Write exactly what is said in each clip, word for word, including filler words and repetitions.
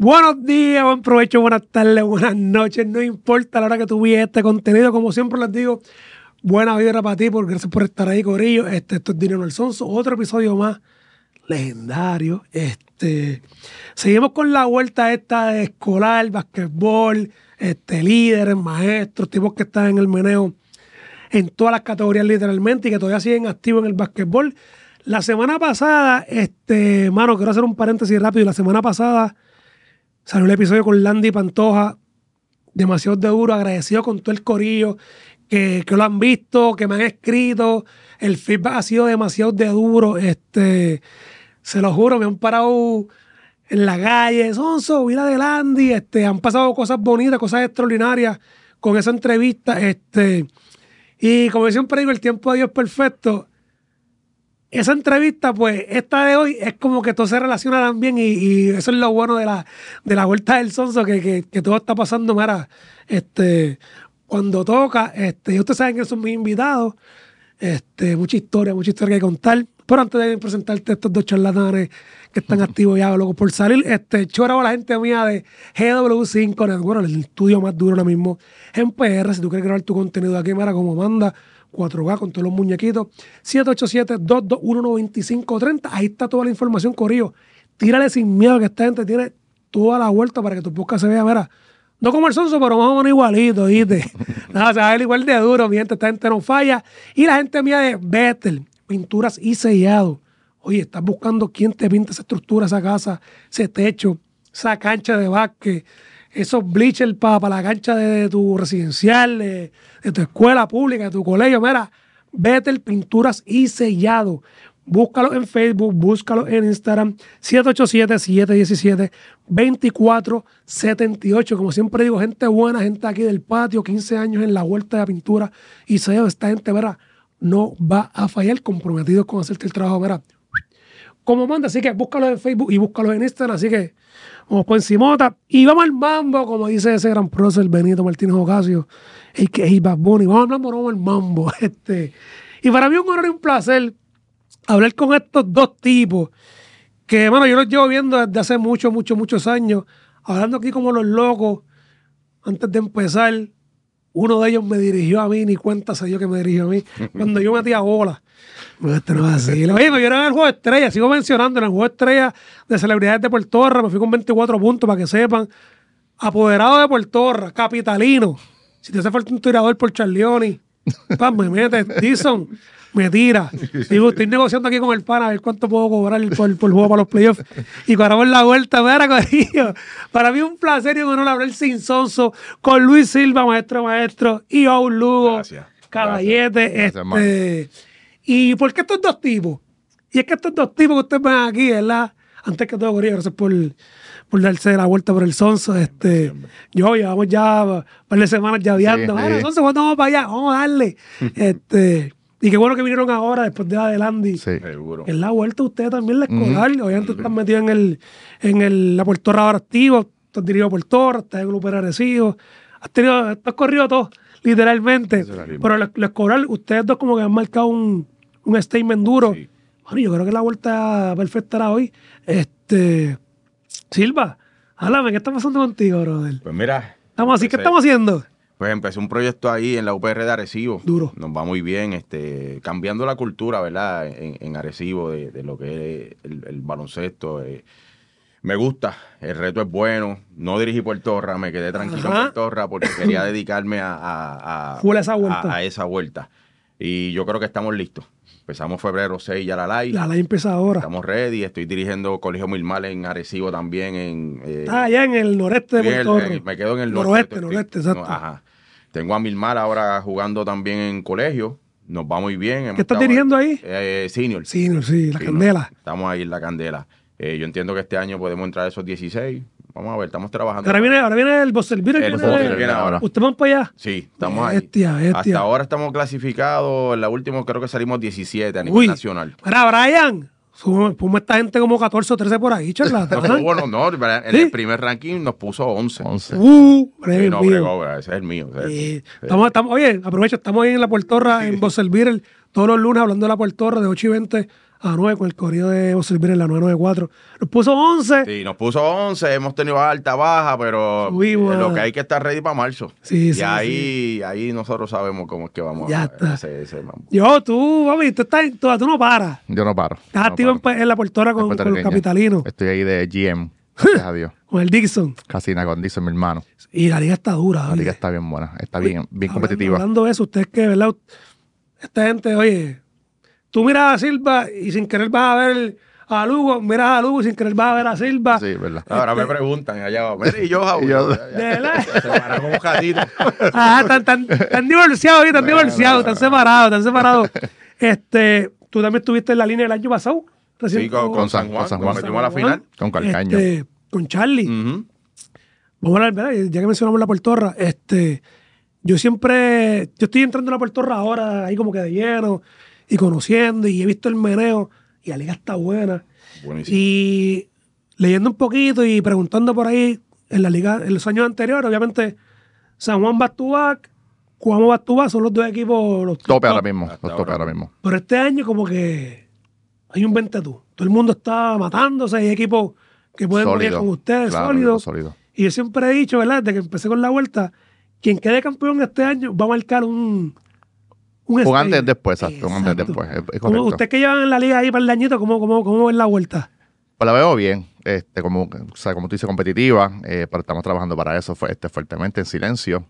Buenos días, buen provecho, buenas tardes, buenas noches. No importa la hora que tú veas este contenido, como siempre les digo, buena vibra para ti, porque gracias por estar ahí, corillo. Este, esto es Dinero el Sonso, otro episodio más legendario. Este, seguimos con la vuelta esta de escolar, basquetbol, este, líderes, maestros, tipos que están en el meneo en todas las categorías literalmente y que todavía siguen activos en el basquetbol. La semana pasada, este, mano, quiero hacer un paréntesis rápido. La semana pasada salió el episodio con Landy Pantoja, demasiado de duro, agradecido con todo el corillo que, que lo han visto, que me han escrito. El feedback ha sido demasiado de duro. Este, se lo juro, me han parado en la calle. Sonso, mira de Landy. Este, han pasado cosas bonitas, cosas extraordinarias con esa entrevista. Este, y como yo siempre digo, el tiempo de Dios es perfecto. Esa entrevista, pues, esta de hoy es como que todo se relaciona también y, y eso es lo bueno de la, de la vuelta del Sonso, que, que, que todo está pasando, mira, este, cuando toca, este, y ustedes saben que son mis invitados, este, mucha historia, mucha historia que contar, pero antes de presentarte a estos dos charlatanes que están activos ya, locos por salir, este, chora a la gente mía de G W cinco Network, el estudio más duro ahora mismo en P R, si tú quieres grabar tu contenido aquí, mira, como manda, cuatro K con todos los muñequitos, siete ocho siete, dos dos uno, nueve cinco tres cero. Ahí está toda la información, corillo. Tírale sin miedo que esta gente tiene toda la vuelta para que tu podcast se vea, mira, no como el Sonso, pero más o menos igualito, ¿viste? Nada, se va a ver igual de duro, mi gente, esta gente no falla. Y la gente mía de Bethel, pinturas y sellado. Oye, estás buscando quién te pinta esa estructura, esa casa, ese techo, esa cancha de básquet, esos bleachers para pa la cancha de, de tu residencial, de, de tu escuela pública, de tu colegio. Mira, Bethel Pinturas y Sellado. Búscalo en Facebook, búscalo en Instagram, siete ocho siete, siete uno siete, dos cuatro siete ocho. Como siempre digo, gente buena, gente aquí del patio, quince años en la vuelta de la pintura y sellado. Esta gente, mira, no va a fallar, comprometidos con hacerte el trabajo, mira, como manda. Así que búscalo en Facebook y búscalo en Instagram. Así que vamos por encimota y vamos al mambo, como dice ese gran prócer Benito Martínez Ocasio, y que es Bad Bunny. Vamos al mambo, vamos al mambo. Este. Y para mí es un honor y un placer hablar con estos dos tipos que, bueno, yo los llevo viendo desde hace muchos, muchos, muchos años, hablando aquí como los locos. Antes de empezar, uno de ellos me dirigió a mí, ni cuenta se dio que me dirigió a mí, cuando yo metía bola. No, este no es así. Oye, me vieron en el Juego de Estrellas, sigo mencionando, en el Juego de Estrellas de celebridades de Puerto Rico, me fui con veinticuatro puntos para que sepan. Apoderado de Puerto Rico, capitalino. Si te hace falta un tirador por Charlioni, pam, me mete, Dixon, me tira. Digo, estoy negociando aquí con el pana a ver cuánto puedo cobrar por, por el juego para los playoffs. Y cuando la vuelta, mira, corillo. Para mí es un placer y un honor hablar sin Sonso con Luis Silva, maestro, maestro, y Aul Lugo, Gracias. Caballete. Gracias. Este, ¿y por qué estos dos tipos? Y es que estos dos tipos que ustedes ven aquí, ¿verdad? Antes que todo, corillo, gracias por, por darse la vuelta por el Sonso. Este, yo, llevamos ya un par de semanas llaveando. Sí, sí. Sonso, ¿cuándo vamos para allá? Vamos a darle. este, y qué bueno que vinieron ahora, después de la de Landy. Sí, seguro. En la vuelta ustedes también la escolar. Mm-hmm. Obviamente están metidos en el, en el, la Puerto Rico ahora activo. Estás dirigido por Puerto Rico, estás en Grupo Arecibo. Has tenido, has corrido todo, literalmente. Pero la, la escolar, ustedes dos como que han marcado un, un statement duro. Sí. Bueno, yo creo que la vuelta perfecta era hoy. Este, Silva, háblame, ¿qué está pasando contigo, brother? Pues mira. ¿Estamos así? ¿Qué estamos haciendo? Pues empecé un proyecto ahí en la U P R de Arecibo. Duro. Nos va muy bien, este, cambiando la cultura, ¿verdad? En, en Arecibo de, de lo que es el, el baloncesto. Eh. Me gusta, el reto es bueno. No dirigí Puerto Rico, me quedé tranquilo Ajá. en Puerto Rico porque quería dedicarme a, a, a, a, esa vuelta. a, a esa vuelta. Y yo creo que estamos listos. Empezamos febrero seis ya la LAI. La LAI empieza ahora. Estamos ready. Estoy dirigiendo Colegio Milmal en Arecibo también. En, eh, ah, allá en el noreste de Puerto Rico. Me quedo en el noroeste. noreste, noroeste, exacto. No, ajá. Tengo a Milmal ahora jugando también en colegio. Nos va muy bien. Hemos ¿Qué estás dirigiendo ahí? Eh, senior. Senior, sí, la senior. Candela. Estamos ahí en la Candela. Eh, yo entiendo que este año podemos entrar a esos dieciséis. Vamos a ver, estamos trabajando. Ahora viene, ahora viene el Bosselvir. El Bosselvir viene ahora. ¿Ustedes van para allá? Sí, estamos bestia, ahí. Bestia. Hasta ahora estamos clasificados. En la última creo que salimos diecisiete a nivel Uy, nacional. Mira, Brian, ponme esta gente como catorce o trece por ahí, charlatán. No, bueno, no, en ¿Sí? el primer ranking nos puso once. once. Uh, sí, no, bregó, ese es el mío. Ese sí. es, estamos, estamos, oye, aprovecho, estamos ahí en la Puerto Rico, sí. en Bosselvir, todos los lunes hablando de la Puerto Rico de ocho y veinte a nueve con el corrido de José Luis en la nueve noventa y cuatro. Nos puso once. Sí, nos puso once, hemos tenido alta, baja, pero Subimos, lo que hay que estar ready para marzo. Sí, y sí, ahí, sí. ahí nosotros sabemos cómo es que vamos ya a está. ese, ese mambo. Yo, tú, mami, tú, estás, tú, tú no paras. Yo no paro. Estás no activo paro. en, en la portora con, con los capitalinos. Estoy ahí de G M. Gracias a Dios. Con el Dixon. Casina con Dixon, mi hermano. Y la liga está dura. La liga está bien buena. Está bien, bien hablando, competitiva. Hablando de eso, ustedes que, ¿verdad? Esta gente, oye, tú miras a Silva y sin querer vas a ver a Lugo, miras a Lugo y sin querer vas a ver a Silva. Sí, verdad. Ahora Este- me preguntan allá abajo, mira, y yo, Jaúl, Y yo- ya- ya- ¿De verdad? se paran como un gatito. Ajá, están, tan, tan divorciados, ¿sí? Tan divorciados, tan separados, tan separados. Este, tú también estuviste en la línea el año pasado. recién Sí, con, con San Juan, con San nos Juan. metimos a la final. Con Calcaño. Este, con Charlie. Ujú. Vamos a hablar, ¿verdad? Ya que mencionamos la Puertorra, este, yo siempre, yo estoy entrando a la Puertorra ahora, ahí como que de lleno, y conociendo, y he visto el meneo, y la liga está buena. Buenísimo. Y leyendo un poquito y preguntando por ahí, en la liga, en los años anteriores, obviamente, San Juan back to back, Cuamo back to back, son los dos equipos, los Tope top. ahora mismo. Hasta Los tope ahora. ahora mismo. Pero este año como que hay un vente tú. Todo el mundo está matándose, hay equipos que pueden morir Sólido. con ustedes, Claro, sólidos. sólido. Y yo siempre he dicho, ¿verdad? Desde que empecé con la vuelta, quien quede campeón este año va a marcar un... Un, Un statement. antes y después, exacto. Un antes y Exacto. después. Es, es ¿Cómo, correcto. usted que lleva en la liga ahí para el añito, ¿cómo, cómo, cómo ven la vuelta? Pues la veo bien, este, como, o sea, como tú dices, competitiva, eh, pero estamos trabajando para eso fue, este, fuertemente en silencio.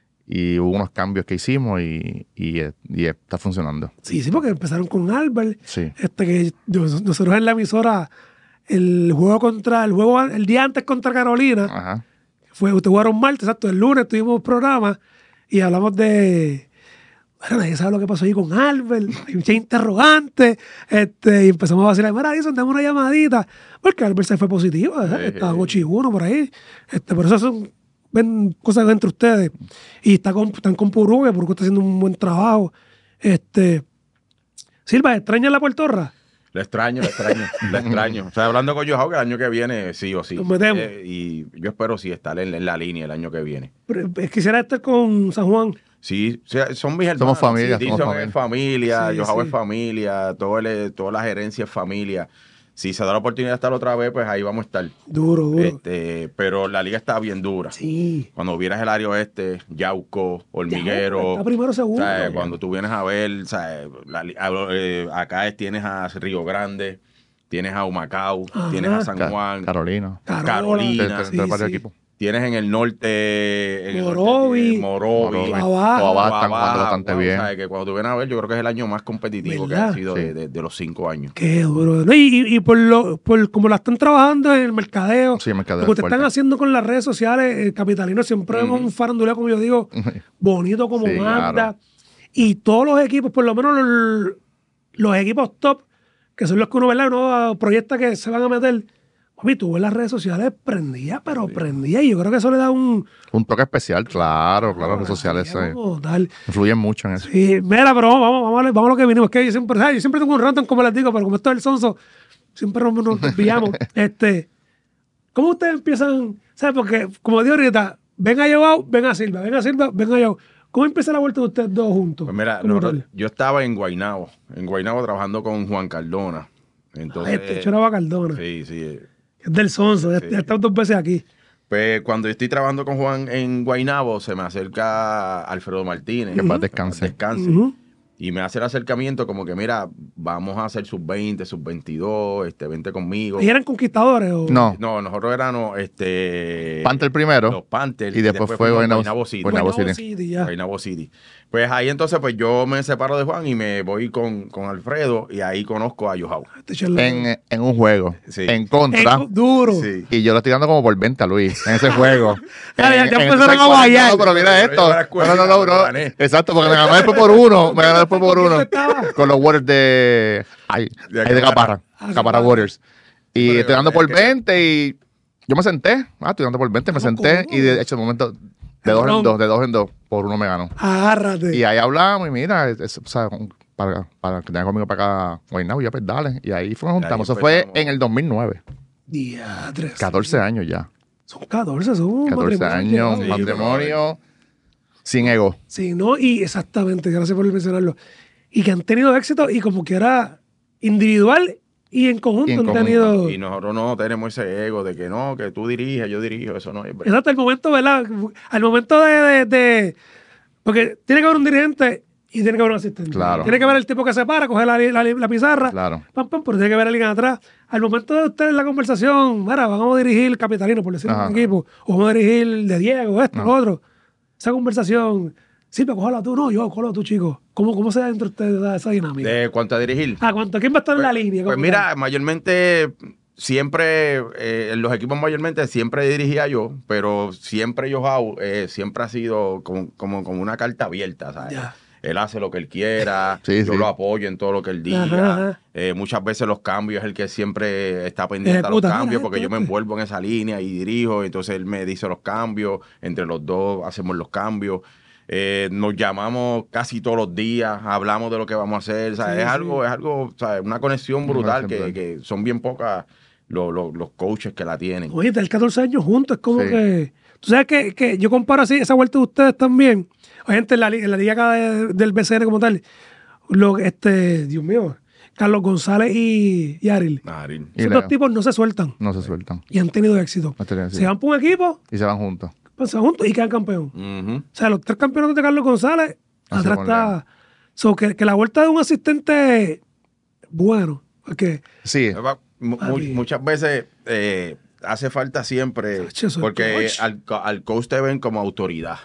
Y hubo unos cambios que hicimos y, y, eh, y está funcionando. Sí, sí, porque empezaron con Albert. Sí. Este que yo- nosotros en la emisora, el juego contra, el juego el día antes contra Carolina, Ajá. fue, ustedes jugaron martes, exacto, el lunes tuvimos programa y hablamos de. Bueno, nadie sabe lo que pasó ahí con Albert, hay muchas interrogantes, este, y empezamos a vacilar, mira, Edison, dame una llamadita, porque Albert se fue positivo, ¿eh? Sí. Estaba Gochiuno por ahí, este, por eso son ven cosas entre ustedes, y está con, están con Purú, que Purú está haciendo un buen trabajo. Este, Silva, ¿extraña la Puertorra? Le extraño, le extraño, le extraño. O sea, hablando con Joao, que el año que viene sí o sí. Nos metemos. Eh, y yo espero sí estar en, en la línea el año que viene. Pero, eh, quisiera estar con San Juan. Sí, o sea, son mis hermanos. Somos familia, Sí, somos Dixon familia. es familia, Sí, Joao sí. es familia, todo el- toda la gerencia es familia. Si se da la oportunidad de estar otra vez, pues ahí vamos a estar. Duro, duro. Este, pero la liga está bien dura. Sí. Cuando vieras el área oeste, Yauco, Hormiguero. Está primero segundo. ¿sabes? Cuando tú vienes a ver, ¿sabes? La li- a- eh, acá es- tienes a Río Grande, tienes a Humacao, Ajá. tienes a San Ca- Juan, Carolina. Carola. Carolina. Entre, Sí, entre varios sí. equipos. tienes en el norte, en el norte Morovi. tienes Morovi, Morovi. Guabá. Guabá están Guabá, jugando bastante Guau, bien. ¿sabes? Que cuando tú vienes a ver, yo creo que es el año más competitivo que ¿Verdad? ha sido Sí. de, de- de los cinco años. Qué duro. No, y, y, y por lo, por como la están trabajando en el mercadeo, Sí, el mercadeo lo que es ustedes están fuerte. haciendo con las redes sociales, el capitalino siempre vemos un faranduleo, como yo digo, bonito como Sí, manda. claro. Y todos los equipos, por lo menos los, los equipos top, que son los que uno, ¿verdad? Uno proyecta que se van a meter. Mami, tú ves las redes sociales prendía, pero prendía. Y yo creo que eso le da un. Un toque especial, claro, claro, las redes sociales eh, como tal. influyen mucho en eso. Sí, mira, pero vamos, vamos, vamos, a, vamos a lo que vinimos. Es que yo siempre, ¿sabes? Yo siempre tengo un random, como les digo, pero como esto es el sonso, siempre nos, nos desviamos. este, ¿Cómo ustedes empiezan? ¿Sabes? Porque, como digo ahorita, ven a Joao, ven a Silva, ven a Silva, ven a Joao. ¿Cómo empieza la vuelta de ustedes dos juntos? Pues mira, ¿Cómo nosotros- tal? yo estaba en Guaynabo, en Guaynabo trabajando con Juan Cardona. Entonces, Este, Choraba Cardona, sí, sí. que es del sonso, ya- Sí. ya está dos veces aquí. Pues cuando yo estoy trabajando con Juan en Guaynabo, se me acerca Alfredo Martínez. Que en paz Que descanse. descanse. Ujú. Y me hace el acercamiento como que, mira, vamos a hacer sub veinte, sub veintidós, este, vente conmigo. ¿Y eran conquistadores? O? No, No, nosotros éramos este, Panther primero los Panthers. y después fue fuimos a Guaynabo- Guaynabo City. Guaynabo Guaynabo City. City, ya. Guaynabo City. Pues ahí entonces pues yo me separo de Juan y me voy con, con Alfredo y ahí conozco a Joao. Este charlatán. en, en un juego, Sí. en contra. Eh, duro. Sí. Y yo lo estoy dando como por venta, Luis, en ese juego. Ah, ya- En- ya en empezaron ese a guayar. No, pero mira Pero yo esto. era escuela, No, no, no, lo no. gané. Exacto, porque me ganó después por uno. Me ganó después por ¿Con quién uno. tú estabas? Con los Warriors de. Ay, De ay, de Caparra. Caparra. Ah, Caparra Caparra. Warriors. Y Pero estoy dando es por que- veinte y yo me senté. Ah, estoy dando por veinte, me Vamos, senté. ¿cómo? Y de hecho, de momento, de dos Cabrón. en dos, de dos en dos, por uno me ganó. Agárrate. Y ahí hablamos y mira, es- es- o sea, para, para que tenga conmigo para acá, Guaynabo, ya pues dale. Y ahí fue, nos juntamos. Eso fue empezamos. en el dos mil nueve. Diadres. catorce años ya. Son catorce, son un catorce matrimonio, años, ¿no? Sí, matrimonio sin ego. Sí, ¿no? Y exactamente, gracias por mencionarlo. Y que han tenido éxito y como quiera, individual y en conjunto Y en han conjunto. tenido... Y nosotros no tenemos ese ego de que no, que tú diriges, yo dirijo, eso no es verdad. Exacto, al momento, ¿verdad? Al momento de, de, de- Porque tiene que haber un dirigente y tiene que haber un asistente. Claro. Tiene que haber el tipo que se para, coge la, la, la pizarra, Claro. pam, pam, pero tiene que haber alguien atrás. Al momento de ustedes la conversación, mira, vamos a dirigir el Capitalino, por decirlo Ajá. un equipo, o vamos a dirigir el de Diego, esto, Ajá. lo otro. Esa conversación, sí, pero cójala tú, no, yo, cójalo tú, chico. ¿Cómo, cómo se da entre ustedes esa, esa dinámica? ¿De cuánto a dirigir? Ah, ¿cuánto? ¿Quién va a estar en la línea? Pues ¿Cómo mira, tal? mayormente, siempre, eh, en los equipos mayormente siempre dirigía yo, pero siempre Joao eh, siempre ha sido como, como, como una carta abierta, ¿sabes? Ya. Él hace lo que él quiera, Sí, yo sí. lo apoyo en todo lo que él diga. Ajá, ajá. Eh, muchas veces los cambios es el que siempre está pendiente Ejecuta, a los mira, cambios esto, porque yo me esto. envuelvo en esa línea y dirijo, entonces él me dice los cambios, entre los dos hacemos los cambios. Eh, nos llamamos casi todos los días, hablamos de lo que vamos a hacer, ¿sabes? Sí, es sí. algo, es algo, ¿sabes? Una conexión Una brutal conexión que, brutal. que son bien pocas los, los, los coaches que la tienen. Oye, tener catorce años juntos es como Sí. que... Tú sabes que, que yo comparo así esa vuelta de ustedes también. Hay gente en la, li- en la liga acá de- del B C N como tal. Lo, este, Dios mío, Carlos González y, y Aril. Marín. Y Esos Leo. dos tipos no se sueltan No se sueltan. y han tenido éxito. Han tenido éxito. Se van por un equipo, Y se van juntos. pues se van juntos y quedan campeón. Ujú. O sea, los tres campeonatos de Carlos González, Así atrás con está... So, que, que la vuelta de un asistente bueno, porque... Sí. Va- mu- mu- Papi. muchas veces eh, hace falta siempre, Sacho, eso es porque coach. al, co- al coach te ven como autoridad.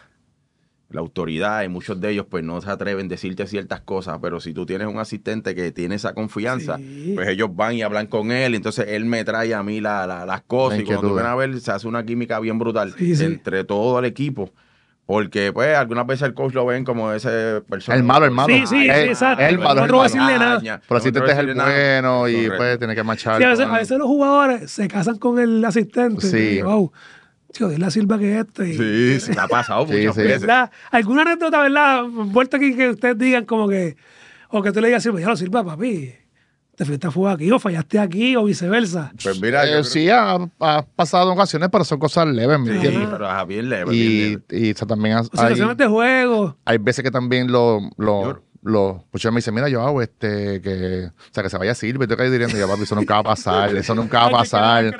La autoridad, y muchos de ellos pues no se atreven a decirte ciertas cosas, pero si tú tienes un asistente que tiene esa confianza, Sí. pues ellos van y hablan con él, entonces él me trae a mí la- la- las cosas, La y cuando tú inquietud. ven a ver, se hace una química bien brutal Sí, sí. entre todo el equipo. Porque, pues, algunas veces el coach lo ven como ese persona. El malo, el malo. Sí, sí, sí, exacto. El malo, No el te voy a malo. decirle nada. Pero si te es el bueno y Correcto. pues tiene que marchar. Sí, a, veces, con- a veces los jugadores se casan con el asistente. Sí. Y, wow, chico, dile a Silva que este. y- Sí, sí, ha pasado Sí, muchas sí. veces. ¿Verdad? ¿Alguna anécdota, verdad? Vuelta aquí que ustedes digan como que, o que tú le digas a Silva, ya lo Silva, papi, te fuiste a fuego aquí, o fallaste aquí, o viceversa. Pues mira, yo Eh, creo- sí, ha, ha pasado en ocasiones, pero son cosas leves, ¿me Sí, entiendes? pero ajá, bien leve, bien Y, leve. y eso también ha- O situaciones hay, de juego. hay veces que también lo, lo, Yo- lo pues yo me dice, mira, yo hago este, que, o sea, que se vaya Silva, y tú que diciendo, yo, papi, eso nunca va a pasar, eso nunca va a pasar.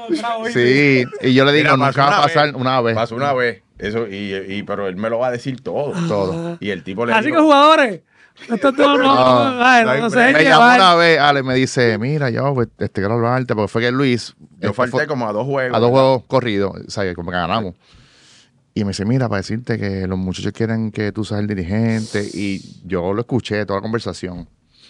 Sí, y yo le digo, Mira, nunca pasó va a una pasar vez, una vez. Pasó una vez, eso, y, y, pero él me lo va a decir todo. Todo. Y el tipo le Así dijo, que jugadores, estos no, no, no, ay, no, no se Me dejen Me llamó llevar. una vez, Ale, me dice, mira, yo, pues, este, quiero hablarte, porque fue que Luis, yo este, falté fue- como a dos juegos. a dos juegos corridos, o sea, como que ganamos. Y me dice, mira, para decirte que los muchachos quieren que tú seas el dirigente. Y yo lo escuché, toda la conversación.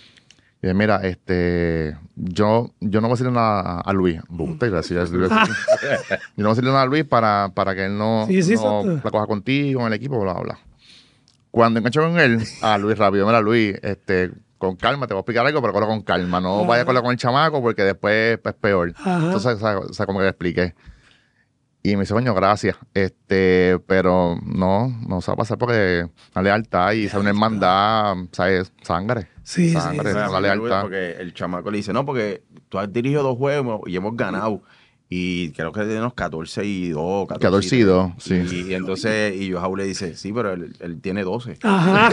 Y dije, mira, este, yo, yo no voy a decirle nada a, a Luis. Puta, gracias, Luis. Yo no voy a decirle nada a Luis para, para que él no, Sí, sí, no exacto. la coja contigo, en el equipo, bla, bla, bla. Cuando engancho con él, a Luis rápido, mira, Luis, este, con calma, te voy a explicar algo, pero cógelo con calma. No Ajá. vayas a cogerlo con el chamaco porque después es peor. Ajá. Entonces, o sea, o sea, como que le expliqué. Y me dice, coño, gracias. Este, pero no, no se va a pasar porque la lealtad y sabe una hermandad, ¿sabes? Sangre. Sí, sí, Sangre, sí, O sea, la porque Luis- lealtad. Porque el chamaco le dice, no, porque tú has dirigido dos juegos y hemos ganado. Y creo que tenemos catorce y dos. catorce y dos, sí. Y, y entonces, y Joao le dice, sí, pero él, él tiene doce. Ajá.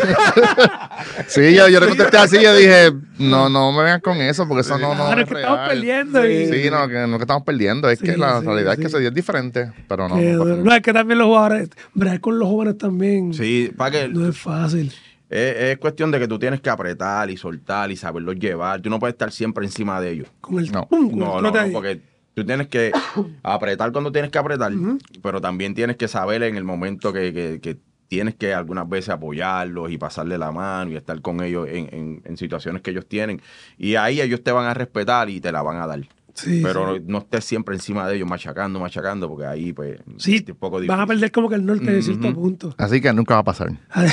Sí, yo, yo le contesté así, yo dije, no, no me vengan con eso, porque eso no, no Ahora es es que estamos real. perdiendo. Y, Sí, no, que no que estamos perdiendo, es Sí, que la sí, realidad sí. es que ese día es diferente, pero no. Qué no, duro. No, es que también los jugadores, bregar con los jóvenes también Sí, para que no es fácil. es, es cuestión de que tú tienes que apretar y soltar y saberlos llevar. Tú no puedes estar siempre encima de ellos. Con el No. pum, con el No, no, trote no, ahí. porque tú tienes que apretar cuando tienes que apretar, pero también tienes que saber en el momento que, que- que tienes que algunas veces apoyarlos y pasarle la mano y estar con ellos en, en- en situaciones que ellos tienen. Y ahí ellos te van a respetar y te la van a dar. Sí, Pero sí. no estés siempre encima de ellos machacando, machacando, porque ahí pues Sí, es un poco difícil. van a perder como que el norte de cierto Ujú. punto. Así que nunca va a pasar.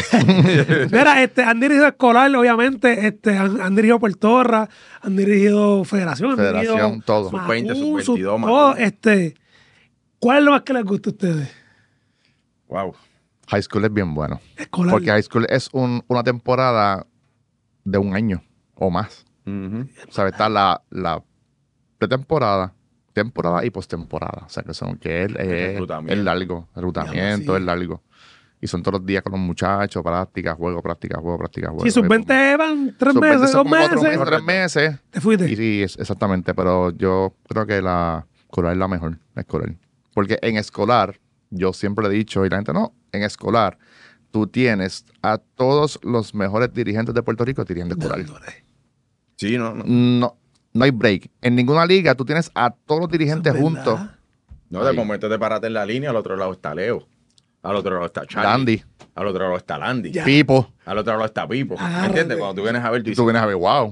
Mira, este, han dirigido escolar, obviamente, este, han, han dirigido Puerto Rico, han dirigido Federación, han Federación, dirigido todo. Sub veinte, Macun, sub veintidós, sub- Macun. todo, este, ¿cuál es lo más que les gusta a ustedes? Wow. High school es bien bueno. Escolar. Porque high school es un- una temporada de un año o más. Ujú. O sea, está la, la pretemporada, temporada y postemporada. O sea, que son que es, es, reclutamiento. es largo, el reclutamiento sí. es largo. Y son todos los días con los muchachos, práctica, juego, práctica, juego, práctica, juego. Sí, sus veinte van tres Sus veinte meses, son dos como cuatro meses. meses, tres meses. Te fuiste. Y sí, es- exactamente. Pero yo creo que la escolar es la mejor, la escolar. Porque en escolar, yo siempre le he dicho, y la gente no, en escolar, tú tienes a todos los mejores dirigentes de Puerto Rico dirigiendo escolar. Dándole. Sí, no, no. No, no hay break. En ninguna liga tú tienes a todos los dirigentes Eso es juntos. verdad. No, de Ahí. momento te paraste en la línea, al otro lado está Leo. Al otro lado está Charlie. Landy, Al otro lado está Landy. Ya. Pipo. Al otro lado está Pipo. ¿Me Agárrate. entiendes? Cuando tú vienes a ver, tú Y tú dices, vienes a ver, wow.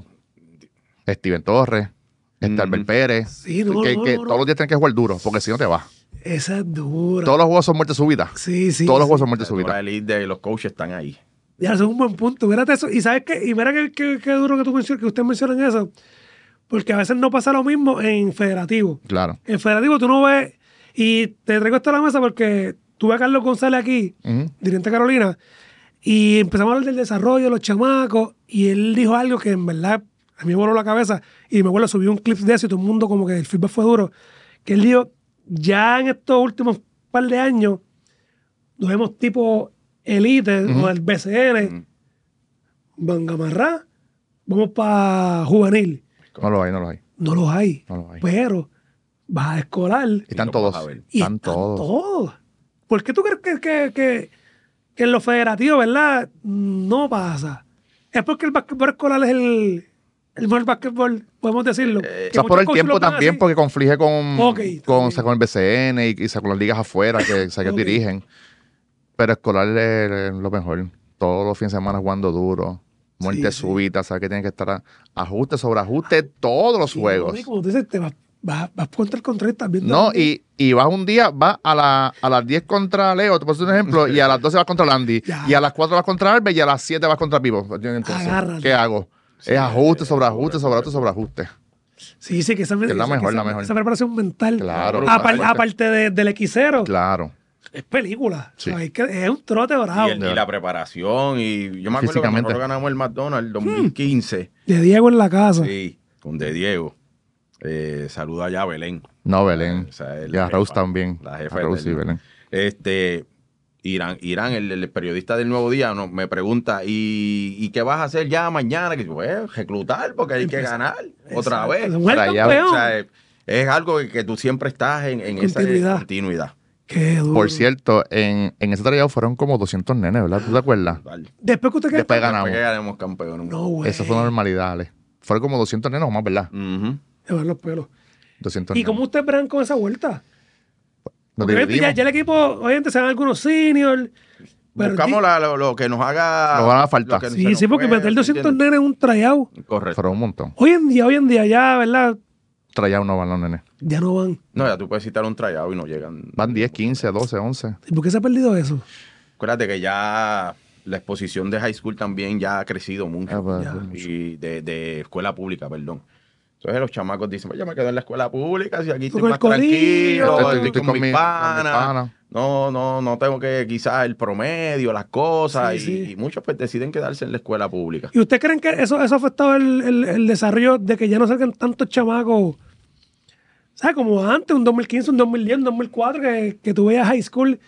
Steven Torres, este Ujú. Albert Pérez. Sí, no, que no, que no, no. todos los días tienes que jugar duro, porque si no te vas. Esa es dura. Todos los juegos son muerte súbita. Sí, sí. Todos los sí. juegos son muerte toda la súbita. elite de los coaches están ahí. Ya, eso es un buen punto. Mírate eso. Y sabes qué, y mira qué, qué, qué duro que tú mencionas, que ustedes mencionan eso. Porque a veces no pasa lo mismo en federativo. Claro. En federativo tú no ves, y te traigo esto a la mesa porque tuve a Carlos González aquí, Ujú. dirigente de Carolina, y empezamos a hablar del desarrollo de los chamacos, y él dijo algo que en verdad a mí me voló la cabeza, y me acuerdo, subí un clip de eso y todo el mundo como que el feedback fue duro, que él dijo, ya en estos últimos par de años, nos vemos tipo elite, o el B C N, Ujú. van a amarrar, vamos para juvenil. No lo hay, no lo hay. No los hay, No los hay. pero vas a escolar Están lo vas todos. a ver. y Están todos. todos. ¿Por qué tú crees que, que, que, que en los federativos, verdad, no pasa? Es porque el basquetbol escolar es el, el mejor basquetbol, podemos decirlo. O Que sea, por muchos el coaches tiempo lo ven también, así. porque conflige con, Ok, con, también. o sea, con el B C N y, y o sea, con las ligas afuera que, o sea, que Ok. dirigen. Pero escolar es, es lo mejor. Todos los fines de semana jugando duro. Muerte Sí, sí. súbita, sabes que tiene que estar a- ajuste sobre ajuste todos los Sí, juegos. no, y como tú dices, te vas, vas, vas contra el contrario viendo. No, y, y vas un día, vas a, la, a las diez contra Leo, te puedo hacer un ejemplo, y a las doce vas contra Landy, Ya. y a las cuatro vas contra Albert, y a las siete vas contra Pipo. Entonces, Agárrate. ¿qué hago? Sí, es ajuste es- sobre es ajuste, duro, sobre es ajuste, sobre ajuste. Sí, sí, que esa, es la esa- mejor, esa- la mejor. esa preparación mental. Claro. Apar- Porque- aparte de- del equicero, Claro. es película. Sí. ¿Sabes? Que es un trote bravo. Y, el- y la preparación. Y yo me acuerdo que Físicamente. nosotros ganamos el McDonald's el dos mil quince. De Diego en la casa. Sí, con De Diego. Eh, saluda allá a Belén. No, Belén. O sea, es Y la a Rose jefa, también. La A jefa Rose del- y Belén. Este, Irán, Irán el, el periodista del Nuevo Día, no, me pregunta, ¿y, ¿y qué vas a hacer ya mañana? Que yo, pues, reclutar, porque hay que ganar otra Exacto. vez. Se muere el Para allá, campeón. O sea, es, es algo que, que tú siempre estás en, en esa Continuidad. continuidad. Qué duro. Por cierto, en, en ese trayado fueron como doscientos nenes, ¿verdad? ¿Tú te acuerdas? Vale. Después que usted queda. Después ganamos. Después que ganemos campeón. No, güey. Eso fue una normalidad, Ale. Fueron como doscientos nenes o más, ¿verdad? Ujú. Se van los pelos. doscientos ¿Y nenes. cómo ustedes verán con esa vuelta? Nos Porque obviamente ya, dividimos. ya el equipo, obviamente se van algunos seniors. Pero Buscamos di- la- lo, lo que nos haga. Lo que haga falta. lo que se Sí, nos sí, porque pueda, meter doscientos ¿entiendes? nenes en un tryout. Correcto. Fueron un montón. Hoy en día, hoy en día ya, ¿verdad? Trayado no van los nenes. Ya no van. No, ya tú puedes citar un tryout y no llegan. Van diez, quince, doce, once. ¿Y por qué se ha perdido eso? Acuérdate que ya la exposición de high school también ya ha crecido mucho. Ah, pues, Ya. mucho. Y de, de escuela pública, perdón. Entonces los chamacos dicen, pues yo me quedo en la escuela pública, si aquí Tú estoy con más el corillo. tranquilo, Estoy- estoy, con, mis mi- panas. con mis panas. No, no, no tengo que quizás el promedio, las cosas. Sí, y, sí. y muchos pues deciden quedarse en la escuela pública. ¿Y ustedes creen que eso, eso ha afectado el, el- el desarrollo de que ya no salgan tantos chamacos? ¿Sabes? Como antes, un dos mil quince, un dos mil diez, un dos mil cuatro, que, que tú veías high school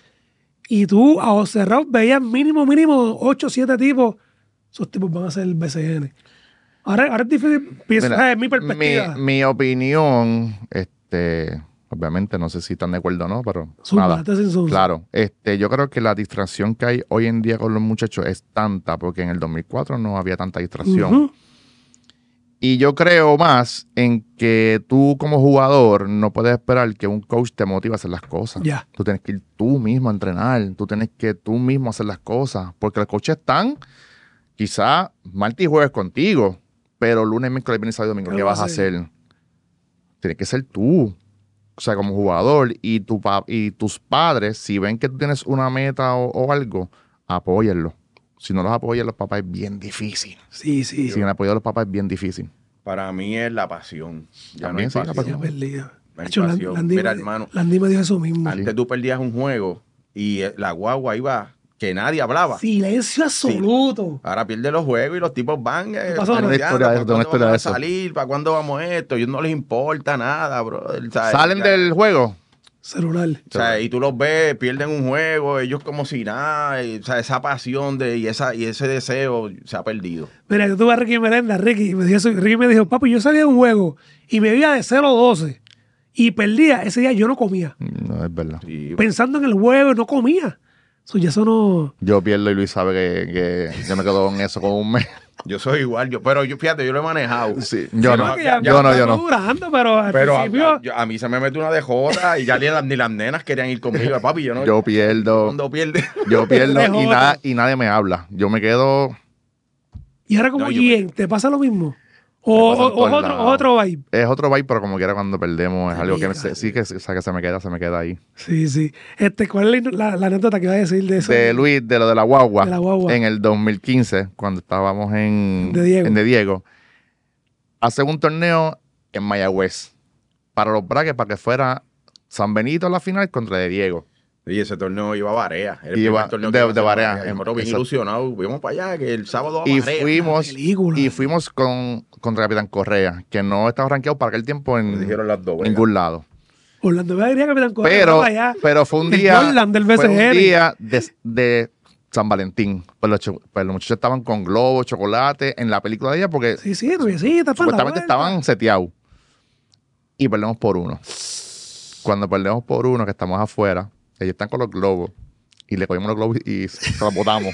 y tú a ojos cerrados veías mínimo, mínimo ocho o siete tipos. Esos tipos van a ser el B C N. Ahora, ahora es difícil, pienso, Mira, es mi perspectiva. Mi, mi opinión, este, obviamente no sé si están de acuerdo o no, pero Zumba, nada. este sin zumba. Claro, este, yo creo que la distracción que hay hoy en día con los muchachos es tanta, porque en el dos mil cuatro no había tanta distracción. Ujú. Y yo creo más en que tú como jugador no puedes esperar que un coach te motive a hacer las cosas. Ya. Tú tienes que ir tú mismo a entrenar, tú tienes que tú mismo hacer las cosas, porque los coaches están, quizá martes y jueves contigo, pero lunes, miércoles, viernes, sábado y domingo, ¿Qué ¿qué va vas a a hacer? hacer? Tienes que ser tú. O sea, como jugador y, tu pa- y tus padres, si ven que tú tienes una meta o, o algo, apóyenlo. Si no los apoyan los papás es bien difícil. Sí, sí. Sin el apoyo de los papás es bien difícil. Para mí es la pasión. Ya También no sí, hay la pasión. Ya perdido. No hay Hacho, Lan- pasión. Landy Mira, me- hermano. Landy me dijo eso mismo. Antes tú perdías un juego y eh, la guagua iba que nadie hablaba. Silencio absoluto. Ahora pierde los juegos y los tipos van eh, pasó? anunciando, Una historia de eso, ¿para una cuándo historia vamos de a eso. salir? ¿Para cuándo vamos a esto? A ellos no les importa nada, bro. ¿Sabes? Salen Ya- del juego Celular. O sea, y tú los ves, pierden un juego, ellos como si nada, y, o sea, esa pasión de, y, esa, y ese deseo se ha perdido. Mira, yo tuve a Ricky Merenda, Ricky, y me dijo, Ricky me dijo, papi, yo salía de un juego y me iba de cero a doce y perdía. Ese día yo no comía. No, es verdad. Sí, Pensando en el juego, no comía. So, ya eso no... Yo pierdo y Luis sabe que, que yo me quedo con eso como un mes. yo soy igual, yo, pero yo, fíjate, yo lo he manejado. Sí, yo Sí, no, porque ya- yo ya no, yo estamos no. durando, pero al Pero a, principio... a- yo- a mí se me mete una de jota y ya ni las, ni las nenas querían ir conmigo. Papi, yo no. Yo pierdo, Cuando pierde. yo pierdo De y, jota. nada, y nadie me habla. Yo me quedo, Y ahora como No, yo- G M, ¿te pasa lo mismo? O, Me pasa en o- o todos otro, lados. o otro vibe. es otro vibe, pero como quiera cuando perdemos, es Ay, algo que me- mira. sí que, o sea, que se me queda, se me queda ahí. Sí, sí. Este, ¿cuál es la, la- la anécdota que iba a decir de eso? De Luis, de lo de la guagua, De la guagua. en el dos mil quince, cuando estábamos en De Diego. en De Diego, hace un torneo en Mayagüez para los braques, para que fuera San Benito a la final contra De Diego. Y ese torneo iba a Barea. Era el Iba primer torneo de- que iba a de ser Barea, Barea. Y nosotros bien exacto. ilusionados. Fuimos para allá, que el sábado a Y Barea. fuimos, película. y fuimos con, contra Capitán Correa, que no estaba rankeado para aquel tiempo Me en dijeron las dos. ningún lado. Orlando Vega diría que me dan cosas Pero, allá. pero fue un El día, Jordan del fue un B C N. día de, de San Valentín. Pues los, cho- pues los muchachos estaban con globos, chocolate en la película de ella porque Sí, sí, noviecita, para la supuestamente vuelta. estaban seteados. Y perdemos por uno. Cuando perdemos por uno, que estamos afuera, ellos están con los globos. Y le cogimos los globos y se los botamos.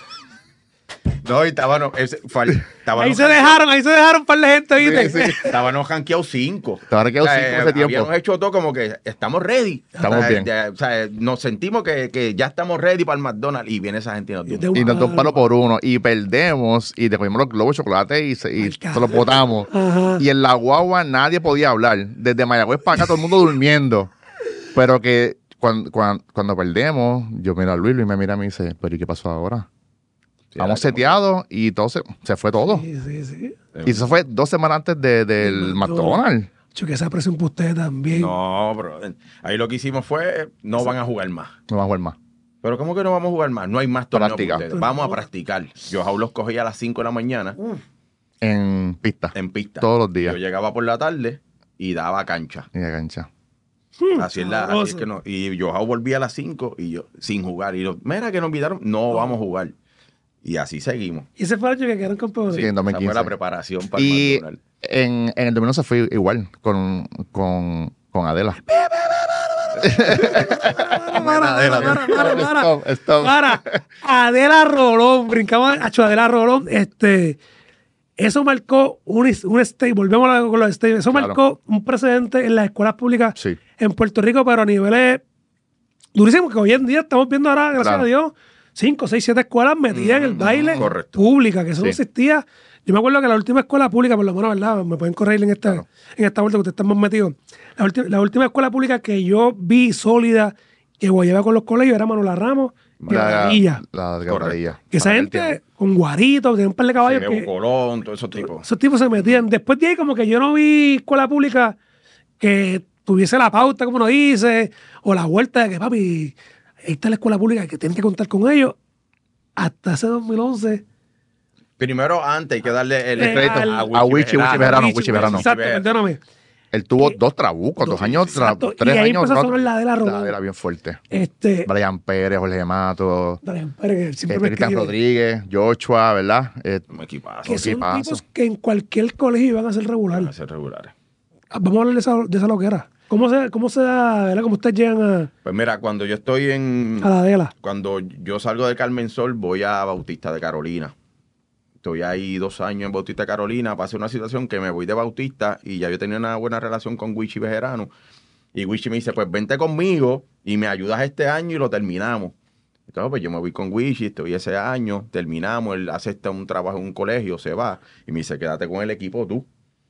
No, y estábamos. ese- fue- Ahí estábamos se dejaron, ahí se dejaron un par de gente, ¿viste? Sí, sí. Estábamos rankeados cinco. Estaban rankeados O sea, cinco en eh, ese tiempo. Habíamos hecho todo como que estamos ready. Estamos O sea, bien. ya- o sea, nos sentimos que, que ya estamos ready para el McDonald's y viene esa gente y nos tumba. De un Y nos dio un palo. palo por uno. Y perdemos. Y le cogimos los globos de chocolate y se, y Ay, se los botamos. Ajá. Y en la guagua nadie podía hablar. Desde Mayagüez para acá todo el mundo durmiendo. Pero que cuando, cuando, cuando perdemos, yo miro a Luis, Luis me mira y me dice, pero ¿y qué pasó ahora? Sí, Estamos era como- seteados y todo se, se fue todo. Sí, sí, sí. Y eso fue dos semanas antes de- del Del McDonald's. Yo que esa presión para ustedes también. No, bro. Ahí lo que hicimos fue, no van a jugar más. No va a jugar más. Pero ¿cómo que no vamos a jugar más? No hay más torneos Práctica. para ustedes. Vamos a practicar. Yo aún los cogía a las cinco de la mañana En pista. en pista. Todos los días. Yo llegaba por la tarde y daba cancha. Y de cancha. Así es, la, así es sabroso. que no. Y yo volvía a las cinco y yo sin jugar. Y yo, mira que nos olvidaron, no vamos a jugar. Y así seguimos. Y ese fue el año que quedaron campeones. Sí, en dos mil Esa quince. fue la preparación para el Y McDonald's. en, en el dominó se fue igual con, con, con Adela. Para, para, para, para, para. Stop, stop. Para. Adela Rolón, brincamos a Adela Rolón. Este, eso marcó un, un state, volvemos a con los states, eso Claro. marcó un precedente en las escuelas públicas Sí. en Puerto Rico, pero a niveles durísimos, que hoy en día estamos viendo ahora, gracias Claro. a Dios, cinco, seis, siete escuelas metidas en el baile correcto. pública, que eso no Sí. existía. Yo me acuerdo que la última escuela pública, por lo menos, ¿verdad? Me pueden corregir en esta, Claro. en esta vuelta que ustedes están más metidos. La, ulti- la última escuela pública que yo vi sólida que guayaba con los colegios era Manuela Ramos y La, Aguadilla. la de Correcto. Aguadilla. Que esa Para aquel gente tiempo. con guaritos, tenía un par de caballos Sí, que Evo Colón, todos esos tipos. esos tipos se metían. Después de ahí, como que yo no vi escuela pública que tuviese la pauta, como uno dice, o la vuelta de que, papi, ahí está la escuela pública que tienen que contar con ellos. Hasta ese dos mil once. Primero, antes hay que darle el Eh, crédito al- a Wichi, Wichi Bejarano, Wichi Bejarano. Exacto, perdóname. Él tuvo Y- dos trabucos, dos años, tra- Exacto, y tres ahí años. empezó a no- sonar la de la Rolón. la era bien fuerte. Este, Brian Pérez, Jorge Mato, Brian Pérez, que siempre este, me Cristian escribe, Rodríguez, Joshua, ¿verdad? Eh, Un equipazo. que son equipazo. tipos que en cualquier colegio iban a ser Van regular. a ser regulares. Vamos a hablar de esa, de esa loquera. ¿Cómo se, cómo se da, verdad? ¿Cómo ustedes llegan Pues mira, cuando yo estoy en. a, a la Adela? Cuando yo salgo de Carmen Sol, voy a Bautista de Carolina. Estoy ahí dos años en Bautista de Carolina. Pasa una situación que me voy de Bautista y ya yo tenía una buena relación con Wichi Bejarano. Y Wichi me dice, pues vente conmigo y me ayudas este año y lo terminamos. Entonces, pues yo me voy con Wichi, estoy ese año, terminamos, él acepta un trabajo en un colegio, se va y me dice, quédate con el equipo tú.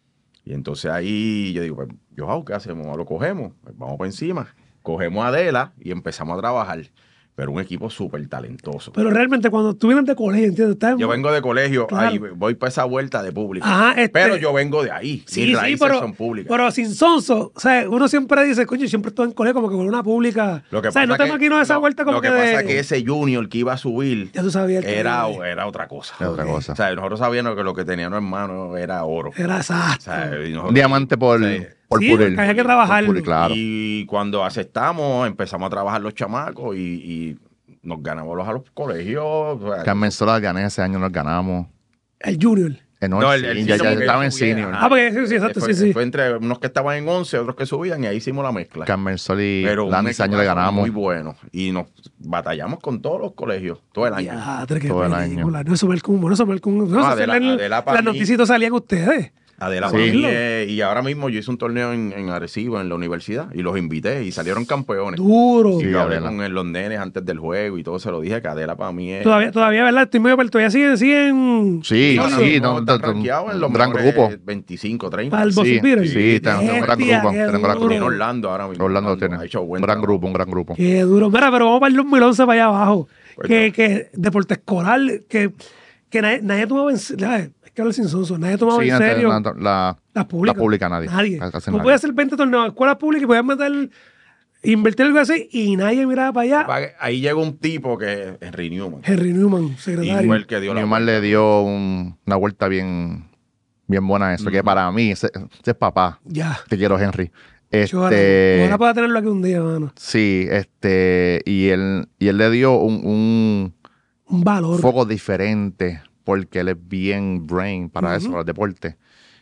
Y entonces ahí yo digo, pues, yo, ¿qué hacemos? ¿Lo cogemos? Pues vamos por encima. Cogemos a Adela y empezamos a trabajar. Pero un equipo súper talentoso. Pero realmente cuando tú vienes de colegio, ¿entiendes? Estás en- Yo vengo de colegio, Claro. ahí voy para esa vuelta de pública. Ajá, este- Pero yo vengo de ahí. Sí, Mis sí, raíces pero, son públicas. pero sin sonso, o sea, uno siempre dice, coño, siempre estuve en colegio como que con una pública. Lo que o sea, pasa no te que- imagino esa no, vuelta como Lo que, que pasa de- es que ese junior que iba a subir Ya tú sabías que era, era otra cosa. es otra cosa. O sea, nosotros sabíamos que lo que teníamos en mano era oro. era O exacto. sea, y nosotros- Un diamante por, Sí. Por sí, pulir. porque había que Por trabajarlo. pulir, claro. Y cuando aceptamos, empezamos a trabajar los chamacos y, y nos ganamos los a los colegios. O sea, Carmen Sola gané ese año, nos ganamos. El Junior. Eh, no, No, el, el, el ya, ya senior estaba en porque subía, senior. ajá. Ah, porque sí, sí, exacto, fue, sí, sí. Fue entre unos que estaban en once, otros que subían y ahí hicimos la mezcla. Carmen Sol y Pero un Landy ese año le equipazo ganamos. muy bueno. Y nos batallamos con todos los colegios, todo el año. Diadre, qué Todo el película. No, eso Malcolm, bueno, eso Malcolm. No, No, eso Adela- salían- Adela pa' las mí- noticias salían ustedes. Adela Sí. Pamí, eh, y ahora mismo yo hice un torneo en, en Arecibo, en la universidad, y los invité y salieron campeones. Duro. Y Sí, yo hablé Adela. con el- los nenes antes del juego y todo, se lo dije que Adela para mí es... Todavía, todavía, ¿verdad? Estoy medio pero todavía siguen, siguen Sí, ahora sí, mismo no, están no, no, rankeados en los un gran mejores grupo. veinticinco, treinta. para el Sí, Bossy Beaters. sí, tenemos un gran Bestia, grupo, qué tenemos un gran duro. Tiene Orlando ahora mismo. Orlando tiene. ha hecho buen Un gran trabajo. grupo, un gran grupo. Qué duro. Mira, pero vamos para el dos mil once para allá abajo. Pues que, no. que deporte escolar, que, que nadie, nadie tomaba en serio. Hay que hablar sin sonso. Nadie tomaba Sí, en la- serio la, la, las públicas. la pública nadie. Nadie. Casi Tú nadie. puedes hacer veinte torneos de escuelas públicas y puedes meter, invertir algo así y nadie miraba para allá. Ahí llegó un tipo que es Henry Newman. Henry Newman, Y secretario. fue el que dio la Newman vuelta. le dio un- una vuelta bien, bien buena a eso. Que para mí, ese, ese es papá. Ya. Te quiero, Henry. Ojalá, Este, ojalá pueda tenerlo aquí un día, mano. sí, este, y él, y él le dio un, un Un valor. foco diferente porque él es bien brain para Ujú. eso, para el deporte.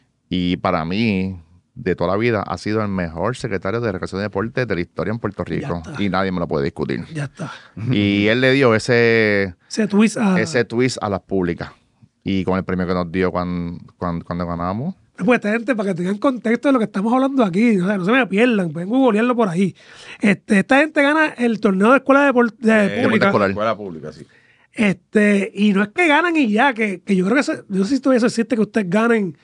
Y para mí, de toda la vida, ha sido el mejor secretario de Recreación y Deporte de la historia en Puerto Rico. está. Y nadie me lo puede discutir. Ya está. Y él le dio ese, Ese twist a... ese twist a las públicas. Y con el premio que nos dio cuando, cuando, cuando ganamos. Pues esta gente, para que tengan contexto de lo que estamos hablando aquí, o sea, no se me pierdan, pueden googlearlo por ahí. Este, esta gente gana el torneo de escuela de, Depor- de Eh, pública. escolar. Escuela pública, sí. Este, y no es que ganan y ya, que, que yo creo que eso, yo no sé si todavía eso existe, que ustedes ganen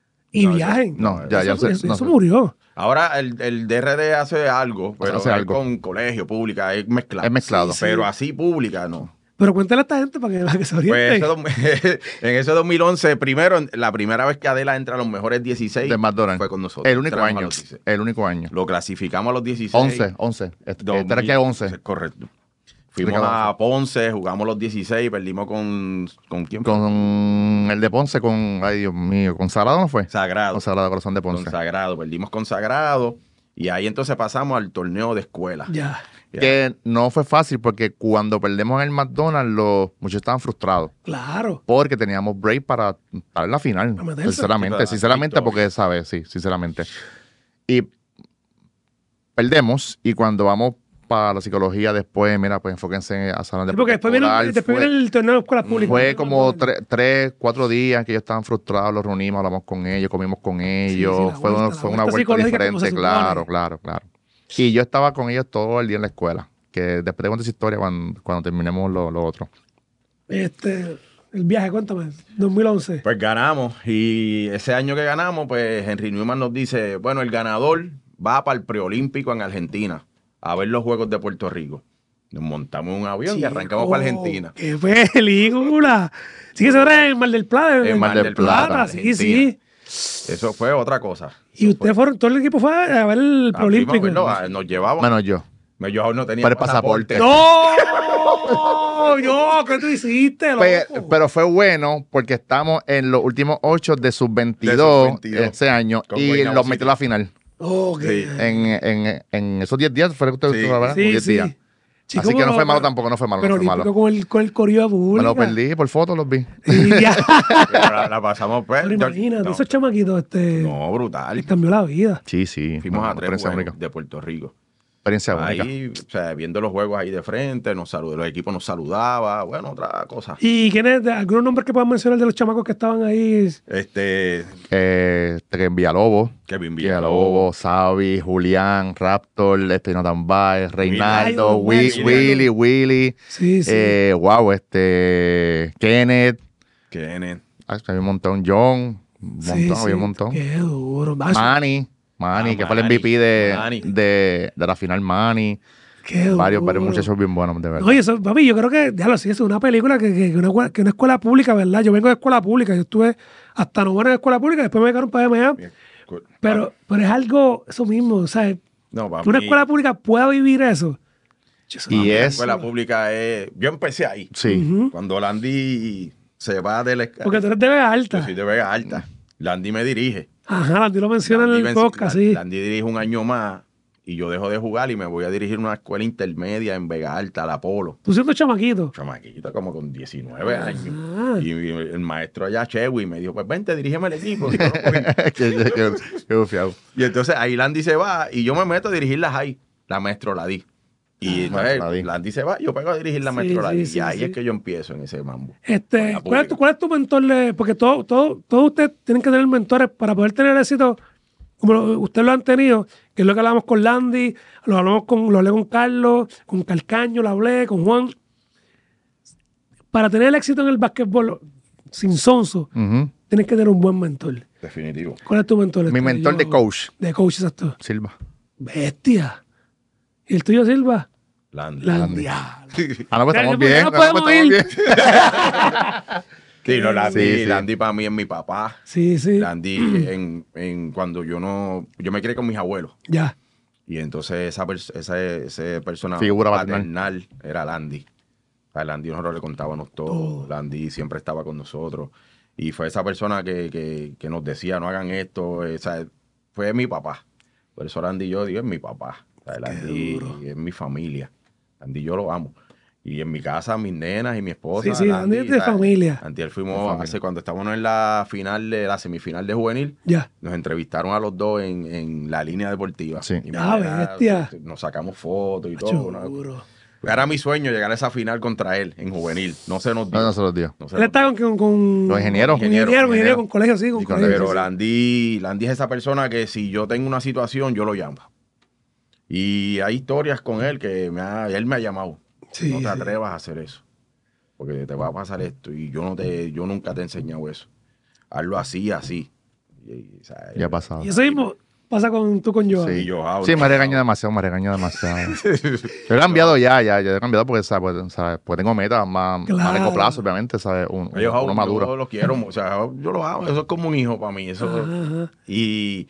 y No, viajen. No, ya, ya eso, sé, eso- no eso sé. murió. Ahora el, el D R D hace algo, pero Hace es algo. con colegio, pública, es mezclado. Es mezclado. Sí, sí. Pero así pública, no. Pero cuéntale a esta gente para que, para que se Pues orienten. ese dos- en ese dos mil once, primero, la primera vez que Adela entra a los mejores dieciséis De McDonald's. fue con nosotros. El único Entramos a año. los dieciséis. El único año. Lo clasificamos a los dieciséis. once, once. Este, dos este era mil, que once. Correcto. Fuimos Este que a Ponce, jugamos los dieciséis, perdimos con... ¿Con quién? Con el de Ponce, con, ay Dios mío, con Sagrado no fue. Sagrado. Con Sagrado Corazón de Con Ponce. Sagrado. Perdimos con Sagrado. Y ahí entonces pasamos al torneo de escuela. Ya, Ya. Que no fue fácil porque cuando perdemos en el McDonald's, los muchachos estaban frustrados. claro. Porque teníamos break para estar en la final. Para meterse. Sinceramente, Para sinceramente, victoria. porque, ¿sabes? Sí, sinceramente. Y perdemos. Y cuando vamos para la psicología después, mira, pues enfóquense a salón de Sí, porque después viene, escolar. después Fue- viene el torneo de escuelas públicas. Fue como tre- tres, cuatro días que ellos estaban frustrados, los reunimos, hablamos con ellos, comimos con ellos. sí, la fue vuelta, una, la fue una vuelta vuelta psicológica como se diferente, supone. claro, claro, claro. Y yo estaba con ellos todo el día en la escuela, que después te cuento esa historia cuando, cuando terminemos lo, lo otro. Este, el viaje, cuéntame, dos mil once. Pues ganamos. Y ese año que ganamos, pues Henry Newman nos dice, bueno, el ganador va para el preolímpico en Argentina a ver los Juegos de Puerto Rico. Nos montamos en un avión y arrancamos para Argentina. ¡Qué película! Sí, que se era en Mar del Plata. En Mar del Plata, sí, sí. Eso fue otra cosa. Y ustedes fueron, todo el equipo fue a ver el Ah, Prolímpico. fuimos a verlo, ah, nos llevamos. Menos yo. Yo no tenía Para el pasaporte. ¡No! ¡No! ¿Qué tú hiciste, loco? Pe- Pero fue bueno porque estamos en los últimos ocho de sub veintidós, De sub veintidós. ese año Con y Guaynabo los City. metió a la final. Ok. Sí. En, en, en esos diez días, fue que usted Sí. usted, ¿verdad? Sí, diez sí. días. Chico, Así que no pero- fue malo tampoco, no fue malo, Pero no fue olímpico malo. con el, con el corillo de Me pública. lo perdí, por fotos los vi. Y ya. Pero la, la pasamos pues. Pero yo- imagínate, no, esos chamaquitos, este, no, brutal. les cambió la vida. Sí, sí. Fuimos no, a tres experiencia juegos única. de Puerto Rico. Experiencia única. Ahí, o sea, viendo los juegos ahí de frente, nos saludó, los equipos nos saludaban, bueno, otra cosa. ¿Y quiénes, de- algunos nombres que puedan mencionar de los chamacos que estaban ahí? Este, Eh, este, Villalobos. Kevin Villalobos, Villalobos, Savi, Julián, Raptor, este, Nathan Baez, Reinaldo, Ay, Wi- Willy. Willy, Willy, Sí, sí. eh, wow, este, Kenneth, Kenneth. ah, había un montón, John, un Sí, montón, sí. había un montón. Qué duro. Ah, eso- Manny, Manny, Ah, que fue el Manny, M V P de, Manny. de, de la final, Manny. Qué duro. Varios, varios muchachos bien buenos, de verdad. Oye, eso, papi, yo creo que, ya lo sé, es una película que, que, que una, escuela- que una escuela pública, ¿verdad? Yo vengo de escuela pública, yo estuve hasta noveno en escuela pública, después me quedaron para M A, pero, pero es algo, eso mismo, o sea, No, para que una mí, escuela pública pueda vivir eso. Yo, eso Y no- la es- escuela pública es... Yo empecé ahí. Sí. Ujú. Cuando Landy se va de la escuela. Porque tú eres de Vega Alta. Yo soy de Vega Alta. Landy me dirige. Ajá, Landy lo menciona Landy en el venci- podcast, Landy- sí. Landy dirige un año más y yo dejo de jugar y me voy a dirigir una escuela intermedia en Vega Alta, la Polo. Tú siendo chamaquito. Chamaquito, como con diecinueve años. Ah. Y mi- el maestro allá, Chewy, me dijo, pues vente, dirígeme el equipo. Y, yo no cogí. qué, qué, qué bufiado. Y entonces ahí Landy se va y yo me meto a dirigir la high. La maestro la di. Y entonces la di. Landy se va, yo pego a dirigir la Sí, maestro la sí, di. sí, y ahí sí. es que yo empiezo en ese mambo. Este, la ¿cuál, es tu, pública. ¿Cuál es tu mentor? de- porque todo, todo, todos ustedes tienen que tener mentores para poder tener éxito, como lo- ustedes lo han tenido, que es lo que hablamos con Landy, lo hablamos con, lo hablé con Carlos, con Calcaño, lo hablé, con Juan. Para tener el éxito en el básquetbol sin sonso, Ujú. tienes que tener un buen mentor. Definitivo. ¿Cuál es tu mentor? Mi Este, mentor yo- de coach, De coach, exacto. Silva. Bestia. ¿Y el tuyo, Silva? Landy. Landy. Ah, Ah, no, pues Ya, estamos ya, bien. ya no, no pues podemos estamos ir. bien. Sí, no, Landy, Sí, sí. Landy para mí es mi papá. Sí, sí. Landy, en, en cuando yo no, yo me crié con mis abuelos. Ya. Y entonces esa, pers- esa, esa persona Figura paternal era Landy. A Landy nosotros le contábamos todo. Todo. Landy siempre estaba con nosotros. Y fue esa persona que, que, que nos decía, no hagan esto. eh, o sea, fue mi papá. Por eso Landy yo digo, es mi papá. O sea, Landy es mi familia. Landy yo lo amo. Y en mi casa, mis nenas y mi esposa. Sí, sí, Landy es de ¿sabes? familia. Antier fuimos, De familia. hace cuando estábamos en la final de la semifinal de juvenil, Ya. nos entrevistaron a los dos en, en la línea deportiva. Sí. Y Ah, mira, bestia. nos sacamos fotos y todo. Churo. ¿no? Era mi sueño llegar a esa final contra él en juvenil. No se nos dio. No, no se los dio. No se Él nos está con, con, con Los ingenieros. con ingeniero, Ingeniero, con ingeniero, con colegio, sí, con Y con colegio. Pero sí, sí. Landy, Landy es esa persona que si yo tengo una situación, yo lo llamo. Y hay historias con él que me ha- él me ha llamado. Sí, no te sí. atrevas a hacer eso. Porque te va a pasar esto. Y yo no te, yo nunca te he enseñado eso. Hazlo así, así. Y, y, o sea, Ya ha pasado. Y eso mismo pasa con tú con Joan. Sí, yo hago. Sí, me regaña demasiado, me regaña demasiado. Yo he cambiado ya, ya, ya he cambiado porque, ¿sabes? Pues, ¿sabes? Pues tengo metas más, más a Claro. largo plazo, obviamente, ¿sabes? Un, Yo, uno, uno maduro. yo lo quiero, o sea, yo lo hago, eso es como un hijo para mí. Eso, Ajá, ajá. y,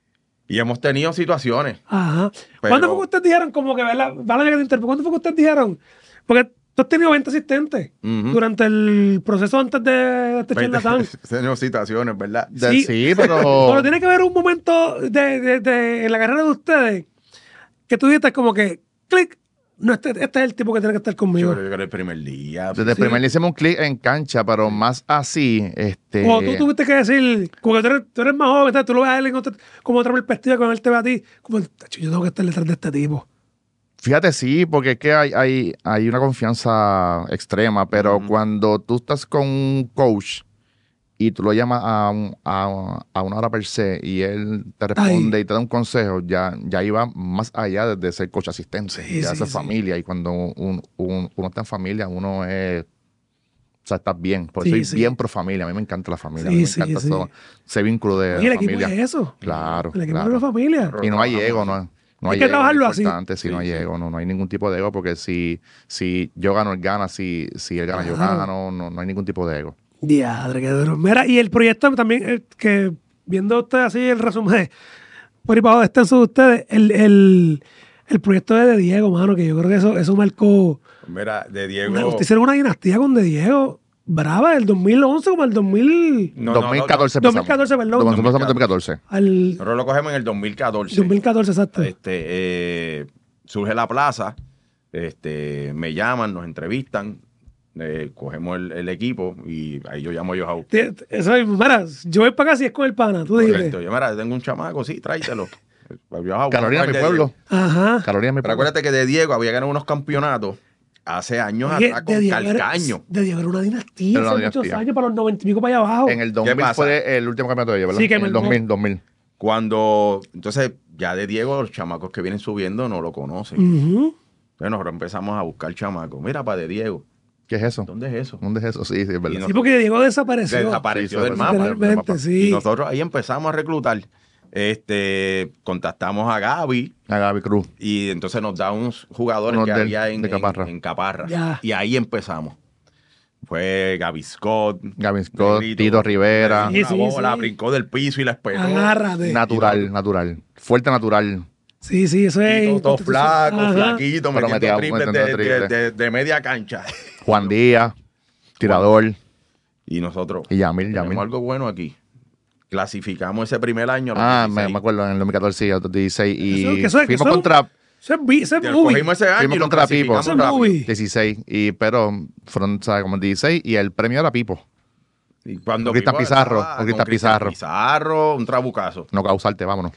y hemos tenido situaciones. Ajá. Pero- ¿Cuándo fue que ustedes dijeron, como que, ¿verdad? Vale, que te interrumpo. ¿Cuándo fue que ustedes dijeron? Porque tú has tenido veinte asistentes Ujú. durante el proceso antes de este charlatán. Tenemos situaciones, ¿verdad? De- Sí. sí, pero... Pero tiene que haber un momento de, de- de- en la carrera de ustedes que tú dijiste como que, clic, no, este, este es el tipo que tiene que estar Yo conmigo. creo que era el primer día. Desde el Sí. primer día hicimos un clic en cancha, pero más así, este... O tú tuviste que decir, como que tú eres, tú eres más joven, ¿sabes? Tú lo ves a él en otra, como otra perspectiva, cuando él te ve a ti, como, "Tacho, yo tengo que estar detrás de este tipo". Fíjate, sí, porque es que hay, hay, hay una confianza extrema, pero Ujú. cuando tú estás con un coach y tú lo llamas a, un- a, a una hora per se y él te responde Ay. y te da un consejo, ya, ya iba más allá de ser coach asistente, Sí, ya sí, eso es sí. familia. Y cuando un- un- uno está en familia, uno es... O sea, estás bien. Por Sí, eso soy sí. bien pro familia. A mí me encanta la familia. Sí, a mí me sí, encanta sí. eso, ese vínculo de Y el la equipo familia. es eso. Claro, El equipo claro. es la familia. Y no hay ego, no, no Hay hay que ego, trabajarlo es así. importante, si no Sí, hay sí. ego, no, no hay ningún tipo de ego, porque si, si yo gano, él gana, si, si él gana, yo Claro. gano, no, no hay ningún tipo de ego. Diadre, qué duro. Mira, y el proyecto también, eh, que viendo usted así el resumen de- por ahí para abajo extenso de ustedes, el, el, el proyecto de De Diego, mano, que yo creo que eso, eso marcó. Mira, de Una, Diego. ustedes hicieron una dinastía con De Diego brava, del dos mil once como el dos mil. No, no, no, dos mil catorce dos mil catorce, empezamos. perdón. dos mil catorce, dos mil catorce. Al Nosotros lo cogemos en el dos mil catorce. dos mil catorce, exacto. Este, eh, surge la plaza, este, me llaman, nos entrevistan, eh, cogemos el, el equipo y ahí yo llamo a Joao. T- t- Eso es, mira, yo voy para acá si es con el pana, tú Correcto. dijiste. Yo, mira, tengo un chamaco, sí, tráetelo. Joao, Carolina, vamos mi a pueblo. Ajá. Carolina, mi Pero pueblo. acuérdate que de Diego había ganado unos campeonatos hace años Oye, atrás de con Diego era- Calcaño. De Diego era una dinastía Era una hace muchos dinastía. años, para los noventa y pico para allá abajo. En el dos mil pasa? fue el último campeonato de ellos, ¿verdad? Sí, que en me- el dos mil, dos mil. Cuando, entonces, ya de Diego, los chamacos que vienen subiendo no lo conocen. Ujú. Entonces nosotros empezamos a buscar chamacos. Mira, para de Diego, ¿Qué es eso? ¿dónde es eso? ¿Dónde es eso? Sí, sí, es verdad. Y no- Sí, porque Diego desapareció. Desapareció Sí, del sí, mapa. literalmente, del sí. Y nosotros ahí empezamos a reclutar. Este, contactamos a Gaby A Gaby Cruz. y entonces nos da unos jugadores Unos que del- había en, de Caparra. en- en Caparra. Ya. Y ahí empezamos. Fue Gaby Scott. Gaby Scott, Negrito, Tito Rivera. le dio Sí, una sí, bola, sí. brincó del piso y la esperó. Agárrate. Natural, natural. Fuerte natural. Sí, sí, eso es. Y todo, todo flaco, Ajá. flaquito, Pero metiendo metía- triples de, metiendo de- triples. de- de media cancha. Juan Díaz, tirador. Y nosotros Y Yamil, tenemos Yamil. algo bueno aquí. clasificamos ese primer año. a los Ah, me, dieciséis. me acuerdo, en el dos mil catorce y otros dieciséis. Y Eso- que eso- que fuimos eso- contra Ese es bi- ese es Que movie. cogimos ese año fuimos y lo contra Pipo. clasificamos Ese es rápido. movie. dieciséis. Y, pero fueron, ¿sabes? Como dieciséis. Y el premio era Pipo. Y cuando Con Cristian Pipo Pizarro, estaba con Cristian Cristian Pizarro. Pizarro, un trabucazo. No causarte, vámonos.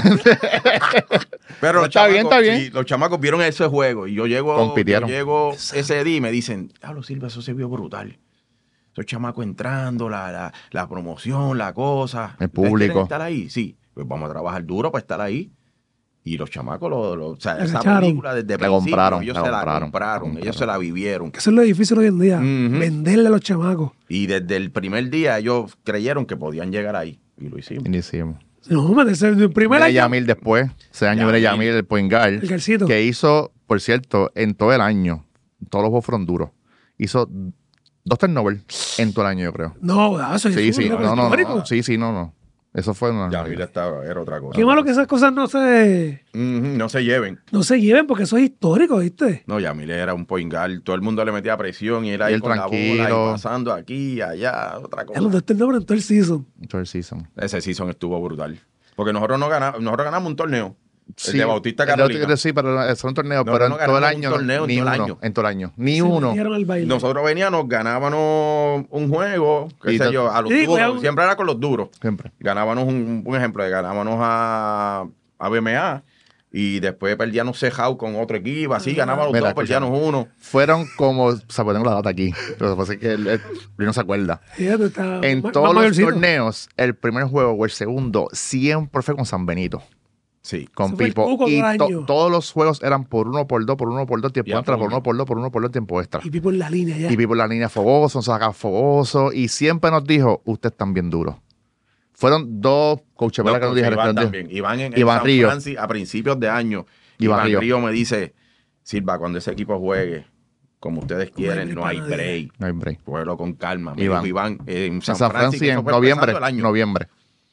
Pero los Está bien, chamacos, está bien. sí, los chamacos vieron ese juego y yo llego, Compitieron. yo llego ese día y me dicen, Pablo Silva, eso se vio brutal. Esos chamacos entrando, la, la, la promoción, la cosa. El ¿Ustedes público. quieren estar ahí? Sí, pues vamos a trabajar duro para estar ahí. Y los chamacos, lo, lo- o sea, La esa cacharon. película desde La principio, compraron, ellos la se la compraron, compraron, la ellos se la vivieron. Que eso es lo difícil hoy en día. Ujú. Venderle a los chamacos. Y desde el primer día ellos creyeron que podían llegar ahí. Y lo hicimos. Y lo hicimos. No, hombre, desde el primer Mira año. Yamil después. Ese año viene Yamil. Yamil, el point guard. El Garcito. Que hizo, por cierto, en todo el año, todos los juegos fueron duros. Hizo dos turnovers en todo el año, yo creo. No, ah, eso es Sí, sí, un no, no, histórico. no, sí, sí, no, no. Eso fue una. Ya, mira, estaba, era otra cosa. Qué malo que esas cosas no se, Ujú, no se lleven. no se lleven porque eso es histórico, ¿viste? No, Yamil era un point guard, todo el mundo le metía presión y él ahí Y él con la bola tranquilo. y pasando aquí y allá, otra Ya los cosa. de este nombre en todo el season. Third season. Ese season estuvo brutal. Porque nosotros no ganamos, nosotros ganamos un torneo. Sí, el de Bautista el de Carolina. Bautista, sí, pero eso es un torneo, No, pero no en todo el ganamos un año, torneo en ni todo el uno, año. en todo el año, ni Se uno. metieron al baile. Nosotros veníamos, ganábamos un juego, qué Y sé to- yo, a los Sí, duros. pues, Siempre era con los duros. Siempre. Ganábamos un, un ejemplo, ganábamos a, a B M A y después perdíamos Cejao con otro equipo, así ganábamos los Mira, dos, perdíamos uno. Fueron como, o sea, pues tengo la data aquí, pero lo que pasa es que él, él- él no se acuerda. Fíjate, está En más- todos más los mayorcito. torneos, el primer juego o el segundo siempre fue con San Benito, Sí. con Ese fue el Pipo. truco Y del to- año. todos los juegos eran por uno, por dos, por uno, por dos, tiempo Ya, extra, por full. uno, por dos, por uno, por dos, tiempo extra. Y Pipo en la línea ya. Y Pipo en la línea fogoso, nos sacaba fogoso, y siempre nos dijo, ustedes están bien duros. Fueron dos coaches, No, ¿verdad? Que nos coach, dijeron. Iván que nos también. Iván en, en Iván San Río. Francis a principios de año. Iván Iván, Río. Río. me dice, Silva, cuando ese equipo juegue como ustedes quieren, no hay para nadie. break. No hay break. Cógelo con calma. Me Iván. dijo Iván eh, en En San, San Francisco, Francisco eso en fue noviembre, empezando el año. noviembre.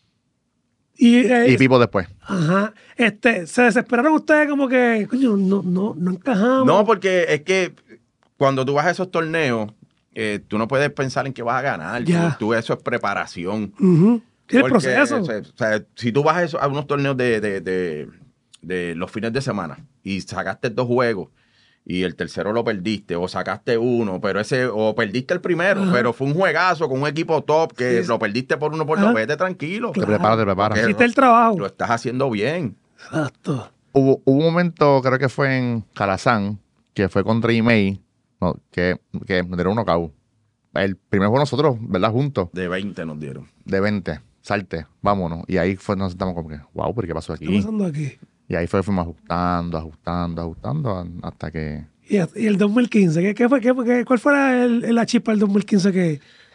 Y, eh, Y Pipo después. Ajá. Este, se desesperaron ustedes como que, coño, no, no, no encajamos. No, porque es que cuando tú vas a esos torneos, eh, tú no puedes pensar en que vas a ganar. Ya. Tú, tú- eso es preparación. Ujú. ¿Qué es el Porque, proceso? o sea, o sea, si tú vas a, eso- a unos torneos de, de- de- de los fines de semana y sacaste dos juegos y el tercero lo perdiste o sacaste uno, pero ese o perdiste el primero, Ajá. pero fue un juegazo con un equipo top que Sí. lo perdiste por uno por Ajá. dos, vete tranquilo. Te Claro. preparas, te preparas. Porque- Hiciste el trabajo. Lo estás haciendo bien. Exacto. Hubo, hubo un momento, creo que fue en Calazán, que fue contra Imei, no, que, que nos dieron un knockout. El primer juego nosotros, ¿verdad? Juntos, De veinte nos dieron. de veinte. Salte, vámonos. Y ahí fue, nos sentamos como que, wow, ¿pero qué pasó ¿Qué aquí? está pasando aquí? Y ahí fue, fuimos ajustando, ajustando, ajustando, a- hasta que... Y, y el dos mil quince, ¿qué, qué fue, qué, fue- qué- ¿cuál fue el, el- la chispa del dos mil quince que,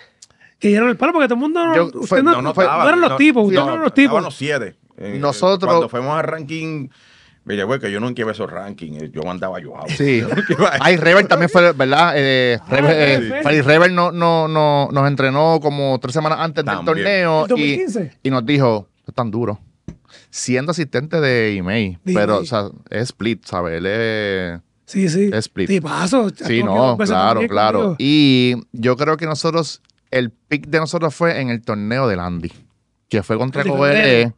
que dieron el palo? Porque todo el mundo, no, Yo- usted fue- no, no, no fue- estaba, no eran los no, tipos, sí, ustedes no, no, eran los tipos. estaban los siete. Eh, Nosotros- Cuando fuimos al ranking, mire, güey, que yo no quiero esos rankings. eh, Yo mandaba yo a Sí. Ay, Rebel también fue, ¿verdad? Eh, Rebel, eh, sí. Freddy Rebel no, no, no, nos entrenó como tres semanas antes del También. torneo ¿El dos mil y, quince? y nos dijo, es tan duro. Siendo asistente de Imei, De pero, Imei. o sea, es split, ¿sabes? Él es... Sí, sí. Es split. Tipazo. Sí, Actuó no, dos veces claro, también claro. conmigo. Y yo creo que nosotros, el pick de nosotros fue en el torneo del Andy, que fue contra El de Cobelet, febrero.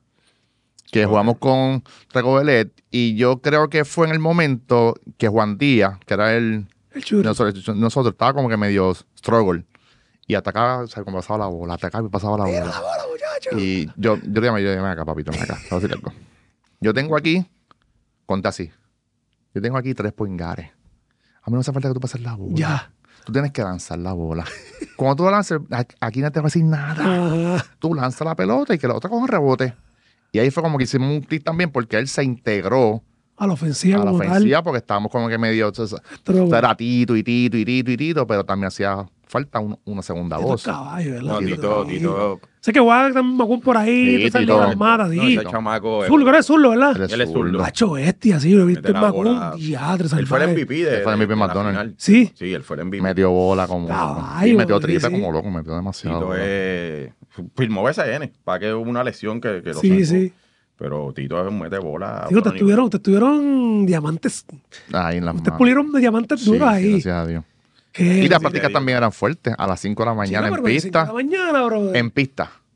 que jugamos con Recobelet, y yo creo que fue en el momento que Juan Díaz, que era el, El churro. nosotros, nosotros estaba como que medio struggle, y atacaba, o sea, como pasaba la bola, atacaba y pasaba la Mira bola. la bola, muchacho. Y yo, yo le llamé, yo le llamé acá, papito, ven acá, te voy a decir algo. Yo tengo aquí, conta así, yo tengo aquí tres poingares. A mí no hace falta que tú pases la bola. Ya. Tú tienes que lanzar la bola. Cuando tú la lances, a- aquí no te va a decir nada. Ajá. Tú lanzas la pelota y que la otra coja rebote. Y ahí fue como que hicimos un clic también porque él se integró A la ofensiva a la como tal. ofensiva porque estábamos como que medio... o sea, Pero- era Tito y Tito y Tito y Tito, pero también hacía falta un- una segunda Tito voz. caballo, ¿verdad? No, Tito, Tito. Sé que Juan también Macún por ahí, Sí, te sale Tito. la armada, No, sí. ese chamaco. eh, Zurdo, creo que es zurdo, ¿verdad? Él es Él es zurdo. zurdo. Macho bestia, sí, lo viste mete en la Macún. bola. Diadre, Él fue el salvaje. M V de, Él fue el M V de- de la McDonald's. final. Sí. Sí, él fue el M V P. Metió bola como... Caballo, y metió sí, triple sí. como loco, metió demasiado. Tito bola. es... Firmó B C N, para que hubo una lesión que, que lo Sí, salvó. sí. Pero Tito es un mete bola. a Digo, te otro nivel. estuvieron, te estuvieron diamantes. Ahí en las Ustedes manos. pulieron de diamantes Sí, duros sí, ahí. gracias a Dios. ¿Qué? Y las sí, prácticas te digo. también eran fuertes. A las cinco de la mañana Sí, en pero cinco de pista. la mañana, bro. En pista.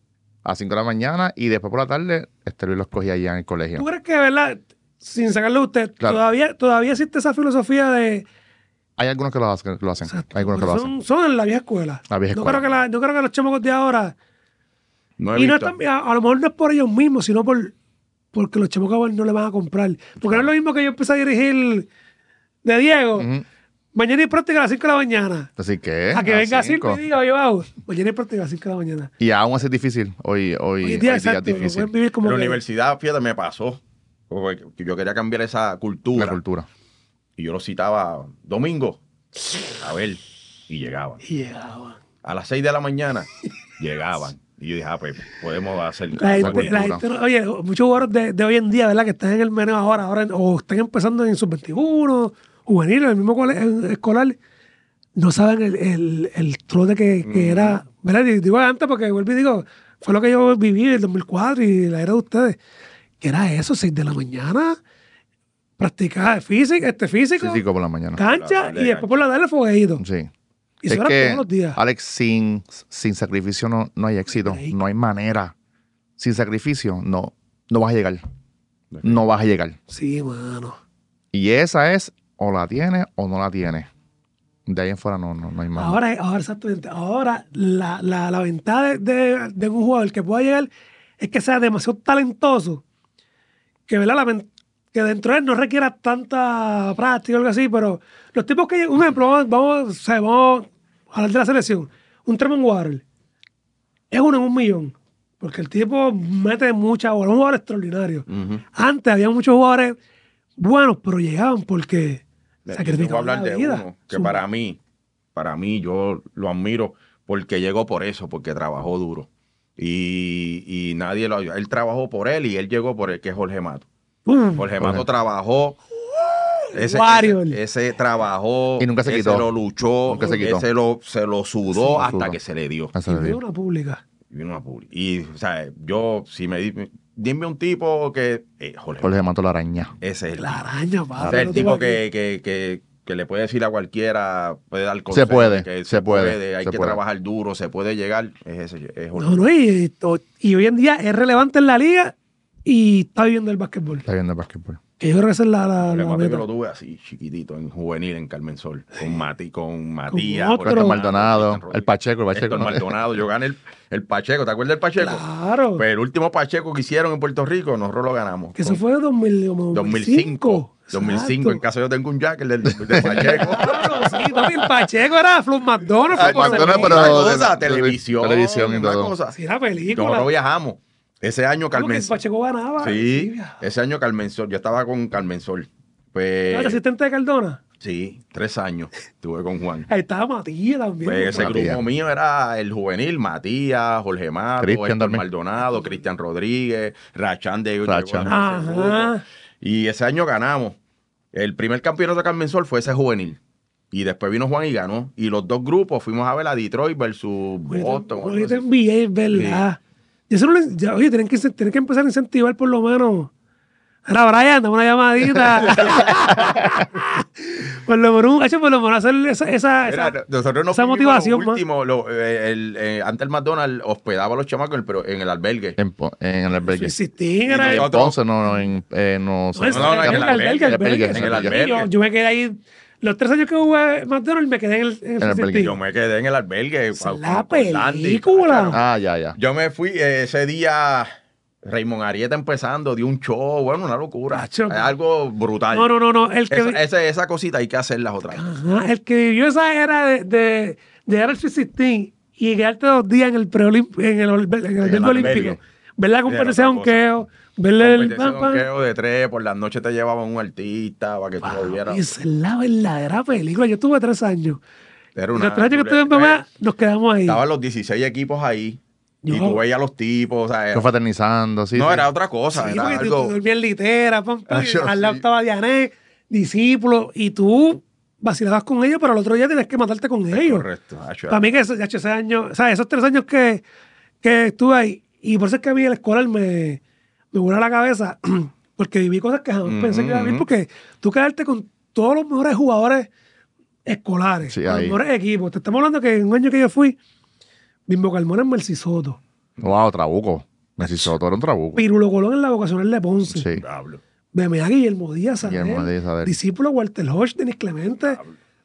a las cinco de la mañana y después por la tarde, este Luis los cogía allá en el colegio. ¿Tú crees que, verdad, sin sacarlo a usted, Claro. todavía, todavía existe esa filosofía de... Hay algunos que lo hacen. Lo hacen. Exacto, Hay algunos que lo son, hacen. son en la vieja escuela. La vieja no, escuela. Creo que la, no creo que los chamacos de ahora... No he Y no visto. están, a, a lo mejor no es por ellos mismos, sino por porque los chamacos no le van a comprar. Porque no es lo mismo que yo empecé a dirigir de Diego. Ujú. Mañana hay práctica a las cinco de la mañana. Así que. A que las venga a cinco cinco. y diga, oye, wow, mañana hay práctica a las cinco de la mañana. Y aún así es difícil. Hoy, hoy, Hoy hoy en día, día exacto, es lo difícil. pueden vivir como En la que- universidad, fíjate, me pasó. Porque yo quería cambiar esa cultura. La cultura. Y yo lo citaba domingo. A ver. Y llegaban. Y llegaban. A las seis de la mañana llegaban. Y yo dije, ah, pues podemos hacer. La Esa gente, la cultura. gente no- oye, muchos jugadores de, de hoy en día, ¿verdad? Que están en el menú ahora, ahora o están empezando en sub veintiuno, juveniles, el mismo cole- en- escolar, no saben el, el, el trote que, que era, ¿verdad? Y digo antes porque vuelvo y digo, fue lo que yo viví en el dos mil cuatro y la era de ustedes, que era eso, seis de la mañana, practicar físico, este físico, Físico por la mañana. cancha La- la y después por la tarde fogueíto. Sí. Y Es eso era que, todos los días. Alex, sin, sin sacrificio no, no hay éxito. Break. No hay manera. Sin sacrificio no, no vas a llegar. No vas a llegar. Sí, mano. Y esa es, o la tienes o no la tienes. De ahí en fuera no, no, no hay más. Ahora, ahora exactamente. Ahora, la, la, la ventaja de, de, de un jugador que pueda llegar es que sea demasiado talentoso. Que, ¿verdad? La ven- que dentro de él no requiera tanta práctica o algo así, pero los tipos que llegan, un ejemplo, vamos, vamos, o sea, vamos a hablar de la selección. Un Tremont Waters es uno en un millón. Porque el tipo mete mucha bola. Es un jugador extraordinario. Ujú. Antes había muchos jugadores buenos, pero llegaban porque Yo voy a sacrificaban hablar la de vida. uno que Su- para mí, para mí, yo lo admiro porque llegó por eso, porque trabajó duro. Y, y nadie lo él trabajó por él y él llegó por él, que es Jorge Mato. ¡Pum! Jorge Mato trabajó. Ese, Warrior. ese, ese trabajó. Y nunca se ese quitó. lo luchó. Nunca se quitó. Ese lo, se lo sudó Sí, hasta sudó. que se le dio. Eso Y le veo digo. una pública. Y vino una publi. Y, o sea, yo, si me di- dime un tipo que. Eh, Jorge, Jorge Mato la araña. ese es el La araña, Ese padre. es el tipo que, que, que, que le puede decir a cualquiera, puede dar consejos. puede, que se puede, hay se que puede. trabajar duro, se puede llegar. Es ese, es Jorge. No, no, y, y hoy en día es relevante en la liga y está viviendo el básquetbol. Está viendo el básquetbol. Que yo creo que esa es la, la, Jorge la Mato meta. yo lo tuve así, chiquitito, en juvenil, en Carmen Sol, con Mati, con Matías, otro. Héctor Maldonado, Cristian Rodríguez. el Pacheco, el Pacheco. Héctor Maldonado, yo gané el, el Pacheco, ¿te acuerdas del Pacheco? Claro. Pues el último Pacheco que hicieron en Puerto Rico, nosotros lo ganamos. que eso fue en dos mil, como dos mil cinco. Exacto. dos mil cinco, en casa yo tengo un jacket del, del Pacheco. Claro, sí, papi, el Pacheco era Flux McDonald's. Ay, fue McDonald's, por pero- ser- una cosa, de- de- televisión, televisión y una todo. cosa. Sí, era película. Nosotros viajamos. Ese año Claro que Carmen el Pacheco ganaba. Sí, viajaba. ese año Carmen Sol, yo estaba con Carmen Sol. ¿Era Pues, asistente de Cardona? sí, tres años estuve con Juan. Ahí estaba Matías también. Pues ese Matías. grupo mío era el juvenil, Matías, Jorge Mato, Cristian Héctor también. Maldonado, Cristian Rodríguez, Rachán de Rachán. Ajá. Y ese año ganamos. El primer campeonato de Carmen Sol fue ese juvenil. Y después vino Juan y ganó. Y los dos grupos fuimos a ver a Detroit versus Boston. o algo Oye, te así. envié, es verdad. Y eso no le- ya, oye, tienen que, tienen que empezar a incentivar por lo menos. Era Brian, dame una llamadita. por lo menos, hecho, por lo menos hacer esa, esa, Mira, esa- nosotros nos esa fuimos motivación, lo más. último, lo- eh, el, eh, antes el McDonald's hospedaba a los chamacos pero en el albergue. En, Po- en el albergue. Existían, era Y el- nosotros- En Ponce, no, no, en, eh, no, No, ese- no, no, en el albergue, albergue, albergue. en el albergue. Yo, yo me quedé ahí. Los tres años que jugué McDonald's me quedé en el, en el En el albergue. City. Yo me quedé en el albergue. Esa es con- la con Landy. película. Ah, ya, ya. Yo me fui eh, ese día, Raymond Arieta empezando, dio un show, bueno, una locura. Acho. Es algo brutal. No, no, no, no. El que, Esa, esa, esa cosita hay que hacerlas otra vez. Ajá, el que vivió esa era de, de, de llegar al Sweet dieciséis y quedarte dos días en el preolimp- en el, alber- en el albergue albergue. olímpico. Ver la competencia de otra cosa. donqueo, verle el Competencia de pam, pam. donqueo de tres, por las noches te llevaban un artista para que tú lo vieras. Esa es la verdadera película. Yo tuve tres años. Era Y una- los tres años que estuve en mamá, nos quedamos ahí. Estaban los dieciséis equipos ahí. Yo- Y tú veías a los tipos, o sea, era- Fue fraternizando, sí. no, sí. era otra cosa, Sí, era porque tú- algo... tú dormías en litera, pam, pam, Ah, yo al lado sí. estaba Diané, discípulo, y tú vacilabas con ellos, pero al otro día tienes que matarte con ellos. Correcto. Hacho, Para mí que esos, ese año, o sea, esos tres años que, que estuve ahí, y por eso es que a mí el escolar me, me voló la cabeza, porque viví cosas que jamás Ujú, pensé que iba a vivir, ujú. porque tú quedarte con todos los mejores jugadores escolares, Sí, con los ahí. mejores equipos. Te estamos hablando que en un año que yo fui, Bimbo Carmona en Mercy Soto, Wow, Trabuco. Messi Soto era un Trabuco. Pirulo Colón en la vocacional de Ponce. Sí. Diablo. B M A Guillermo Díaz, Guillermo Adel, Díaz, Adel. discípulo Walter Hodge, Denis Clemente,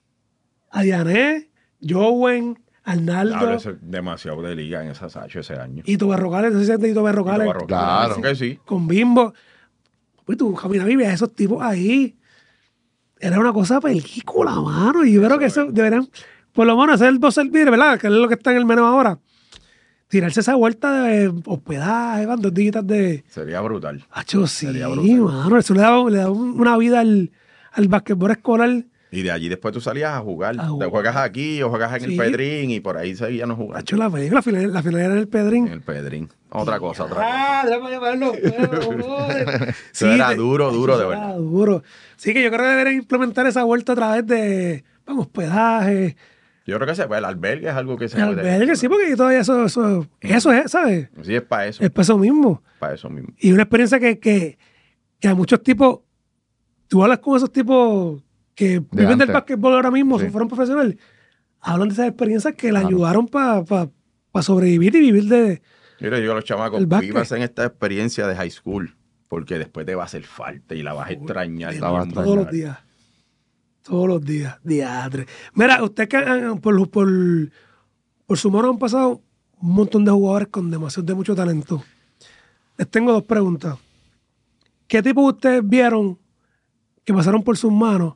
Adiané, Jowen, Arnaldo, Diablo, eso es demasiado de liga en esa Sacho ese año. y Ito Berrocales, no sé si es de Ito Berrocales, Y Barro- Claro. que sí. con Bimbo. Pues tú caminabas y veías a esos tipos ahí. Era una cosa película, mano. Y yo creo que eso deberían, por lo menos, hacer dos servir, ¿verdad? Que es lo que está en el menú ahora. Tirarse esa vuelta de hospedaje, van dos dígitas de. Sería brutal. Hacho, sí, Sería brutal. mano. Eso le da, le da un- una vida al, al basquetbol escolar. Y de allí después tú salías a jugar. A jugar. Te juegas aquí o juegas en Sí. el Pedrín y por ahí seguíamos jugando. Hacho, la película, la final, la final era en el Pedrín. En el Pedrín. Otra cosa, otra cosa. Ah, déjame llamarlo. Eso era duro, duro, de eso verdad. era duro. Sí, que yo creo que deberían implementar esa vuelta a través de, vamos, hospedaje, Yo creo que se puede. El albergue es algo que se el puede. albergue, sí, porque todavía eso, eso, eso es, ¿sabes? Sí, es para eso. Es para eso mismo. Para eso mismo. Y una experiencia que, que, que a muchos tipos, tú hablas con esos tipos que viven del antes. basquetbol ahora mismo, Sí. si fueron profesionales, hablan de esas experiencias que le Claro. ayudaron para pa, pa sobrevivir y vivir de... Yo le digo a los chamacos, El básquet. vivas en esta experiencia de high school, porque después te va a hacer falta y la vas a extrañar. de- La vas a bien todos los brutal. días. Todos los días. Diadre. Mira, usted que han- por, por, por su mano han pasado un montón de jugadores con demasiado de mucho talento. Les tengo dos preguntas. ¿Qué tipo ustedes vieron que pasaron por sus manos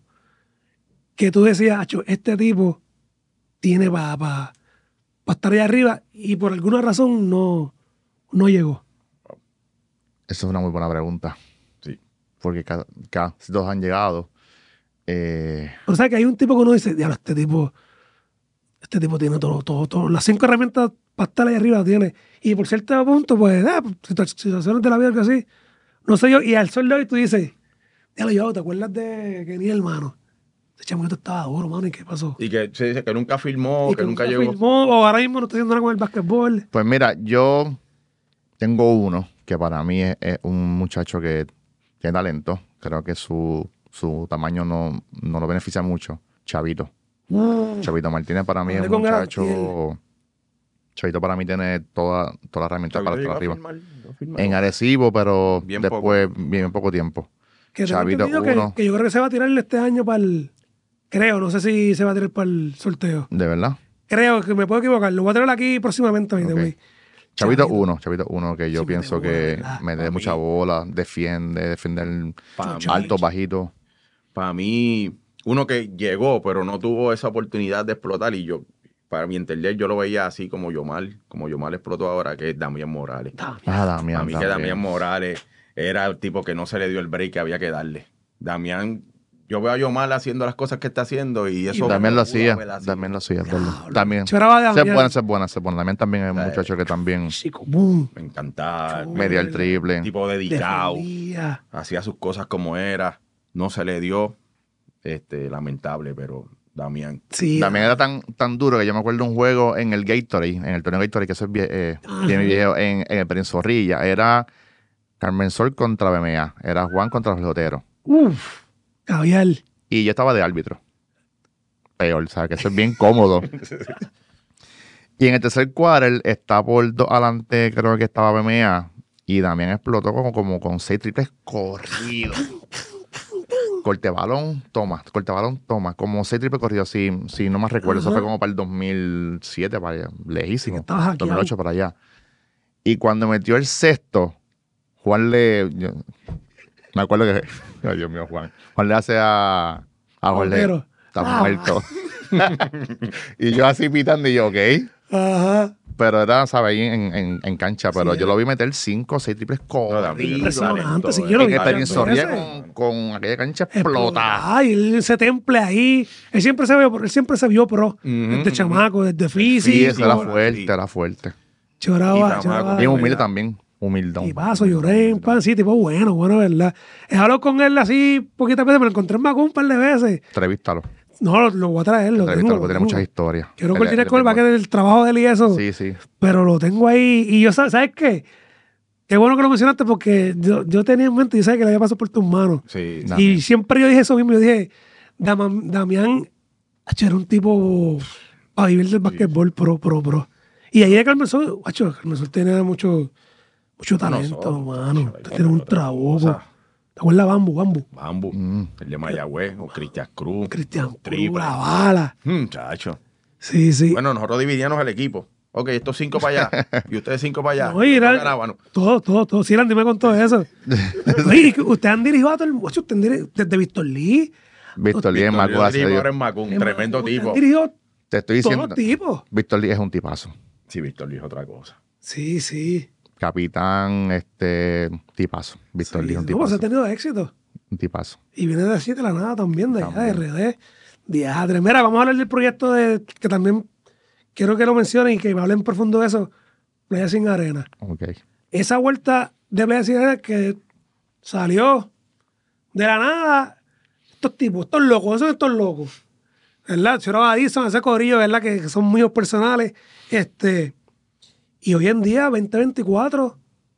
que tú decías, "Acho, este tipo tiene para pa, pa estar ahí arriba y por alguna razón no, no llegó"? Esa es una muy buena pregunta. Sí. Porque ca- casi dos han llegado. Eh, O sea, que hay un tipo que uno dice, diablo, este tipo, este tipo tiene todo, todo, todo. Las cinco herramientas para estar ahí arriba tiene. Y por cierto punto, pues, ah, situa- situaciones de la vida que así. No sé yo, y al sol de hoy tú dices, diablo, yo, ¿te acuerdas de que ni hermano? Ese chamaquito estaba duro, mano, ¿y qué pasó? Y que se dice que nunca filmó, Y que nunca llegó. filmó, o ahora mismo no está haciendo nada con el básquetbol. pues mira, yo tengo uno que para mí es, es un muchacho que tiene talento. Creo que su, su tamaño no, no lo beneficia mucho. Chavito. Chavito Martínez para mí es Hablé un con él muchacho. ayer. Chavito para mí tiene toda, toda la herramienta Chavito para llegó estar a arriba. filmar, llegó a filmar. En Arecibo, pero Bien después, bien poco tiempo. Que tengo Chavito entendido que, uno. que yo creo que se va a tirar este año para el... Creo, no sé si se va a tirar para el sorteo. De verdad. Creo que me puedo equivocar. Lo voy a tener aquí próximamente, by the Ok. way. Chavito uno, Chavito uno, que yo Sí, pienso mete bola, que ¿verdad? me Pa' dé mí. mucha bola, defiende, defiende el Pa' mí. alto, bajito. Para mí, uno que llegó, pero no tuvo esa oportunidad de explotar, y yo, para mi entender, yo lo veía así como Yomar, como Yomar explotó ahora, que es Damián Morales. Damián. Ah, Damián. Para mí que también. Damián Morales era el tipo que no se le dio el break que había que darle. Damián, yo veo a Yomar haciendo las cosas que está haciendo y eso... También lo hacía, Pudo haber así. también lo hacía, es verdad. Diablo. También. Choraba de Se Damián. buena, se buena, se buena. También, también es un Eh, muchacho que también Chico, boom. Me encantaba. Chulo. media el triple. Tipo dedicado. Defendía. Hacía sus cosas como era. No se le dio. Este, lamentable, pero Damián. Sí. También era tan, tan duro que yo me acuerdo de un juego en el Gatorade, en el torneo Gatorade, que eso es vie- eh, Ajá. bien viejo, en, en el Perinzorrilla. Era Carmen Sol contra B M A. Era Juan contra los Loteros. Uf. Caviar. Y yo estaba de árbitro. Peor, ¿sabes? Que eso es bien cómodo. Y en el tercer quarter está por dos adelante, creo que estaba B M A. Y Damián explotó como, como con seis triples corridos. Corte balón, toma. Corte balón, toma. Como seis triples corridos, si, si no más recuerdo. Eso Ajá. fue como para el dos mil siete, para allá. Lejísimo. Estaba hackeado. dos mil ocho para allá. Y cuando metió el sexto, Juan le... yo- me acuerdo que... Ay, Dios mío, Juan. Juan le hace a... A Jorge. Otero. Está Ah. muerto. Y yo así pitando y yo, ok. Ajá. Pero era, ¿sabes? Ahí en, en, en cancha. Pero Sí, yo eh. lo vi meter cinco o seis triples corridos. Impresionante, sí, talento, yo lo En vi el varias Perinzorría veces. con, con aquella cancha explotada. Ay, él ese temple ahí. Él siempre se vio, él siempre se vio pro. Desde ujú. chamaco, desde Sí, físico. eso era sí. fuerte, era fuerte. Choraba, Y chamaco. choraba. Bien humilde verdad. también. Humildón. Y paso, lloré en pan, sí, tipo bueno, bueno, ¿verdad? He hablado con él así poquitas veces, me lo encontré en Macón un par de veces. Entrevístalo. No, lo, lo voy a traer, lo tengo. Entrevístalo, lo porque tiene tengo. muchas historias. Quiero Él- coordinar él con él es para que bien el trabajo de él y eso. bueno. Sí, sí. Pero lo tengo ahí. Y yo, ¿sabes sabes qué? Qué bueno que lo mencionaste porque yo, yo tenía en mente, yo sabía que le había pasado por tus manos. Sí. Nah. Y siempre yo dije eso mismo. Yo dije, Dama- Damián acho, era un tipo para vivir del basquetbol pro, pro, pro. Y ahí de Carmen Sol, guacho, Carmen Sol tiene mucho, mucho talento, Nosotros, mano. chaval, Tiene un otra trabuco. cosa. ¿Te acuerdas Bambu, Bambu? Bambu, Mm. el de Mayagüez, o Cristian Cruz. Cristian Cruz, Triple. la bala. Muchacho. Sí, sí. Bueno, nosotros dividíamos el equipo. Ok, estos cinco para allá y ustedes cinco para allá. No, y era- Nosotros ganábamos. todo, todo, todo. Sí, Randy me contó eso. Oye, ustedes han dirigido a todo el mundo. Usted han diri- desde Víctor Lee. Víctor Lee es Víctor más Lee gracias a dirigimos Dios. ahora en Macún, Eh, tremendo ustedes tipo. Han dirigido Te estoy todos diciendo, los tipos. Víctor Lee es un tipazo. Sí, Víctor Lee es otra cosa. Sí, sí. Capitán, este, tipazo. Víctor Sí, Lee es un no, pues tipazo. ha tenido éxito. Un tipazo. Y viene de así de la nada también, de allá, de También. R D. Diadre. Mira, vamos a hablar del proyecto de que también quiero que lo mencionen y que me hablen profundo de eso. Playa Sin Arena. Ok. Esa vuelta de Playa Sin Arena que salió de la nada. Estos tipos, estos locos, son estos locos. ¿Verdad? Choro Addison, ese corillo, ¿verdad? Que, que son míos personales. Este, y hoy en día, veinte veinticuatro,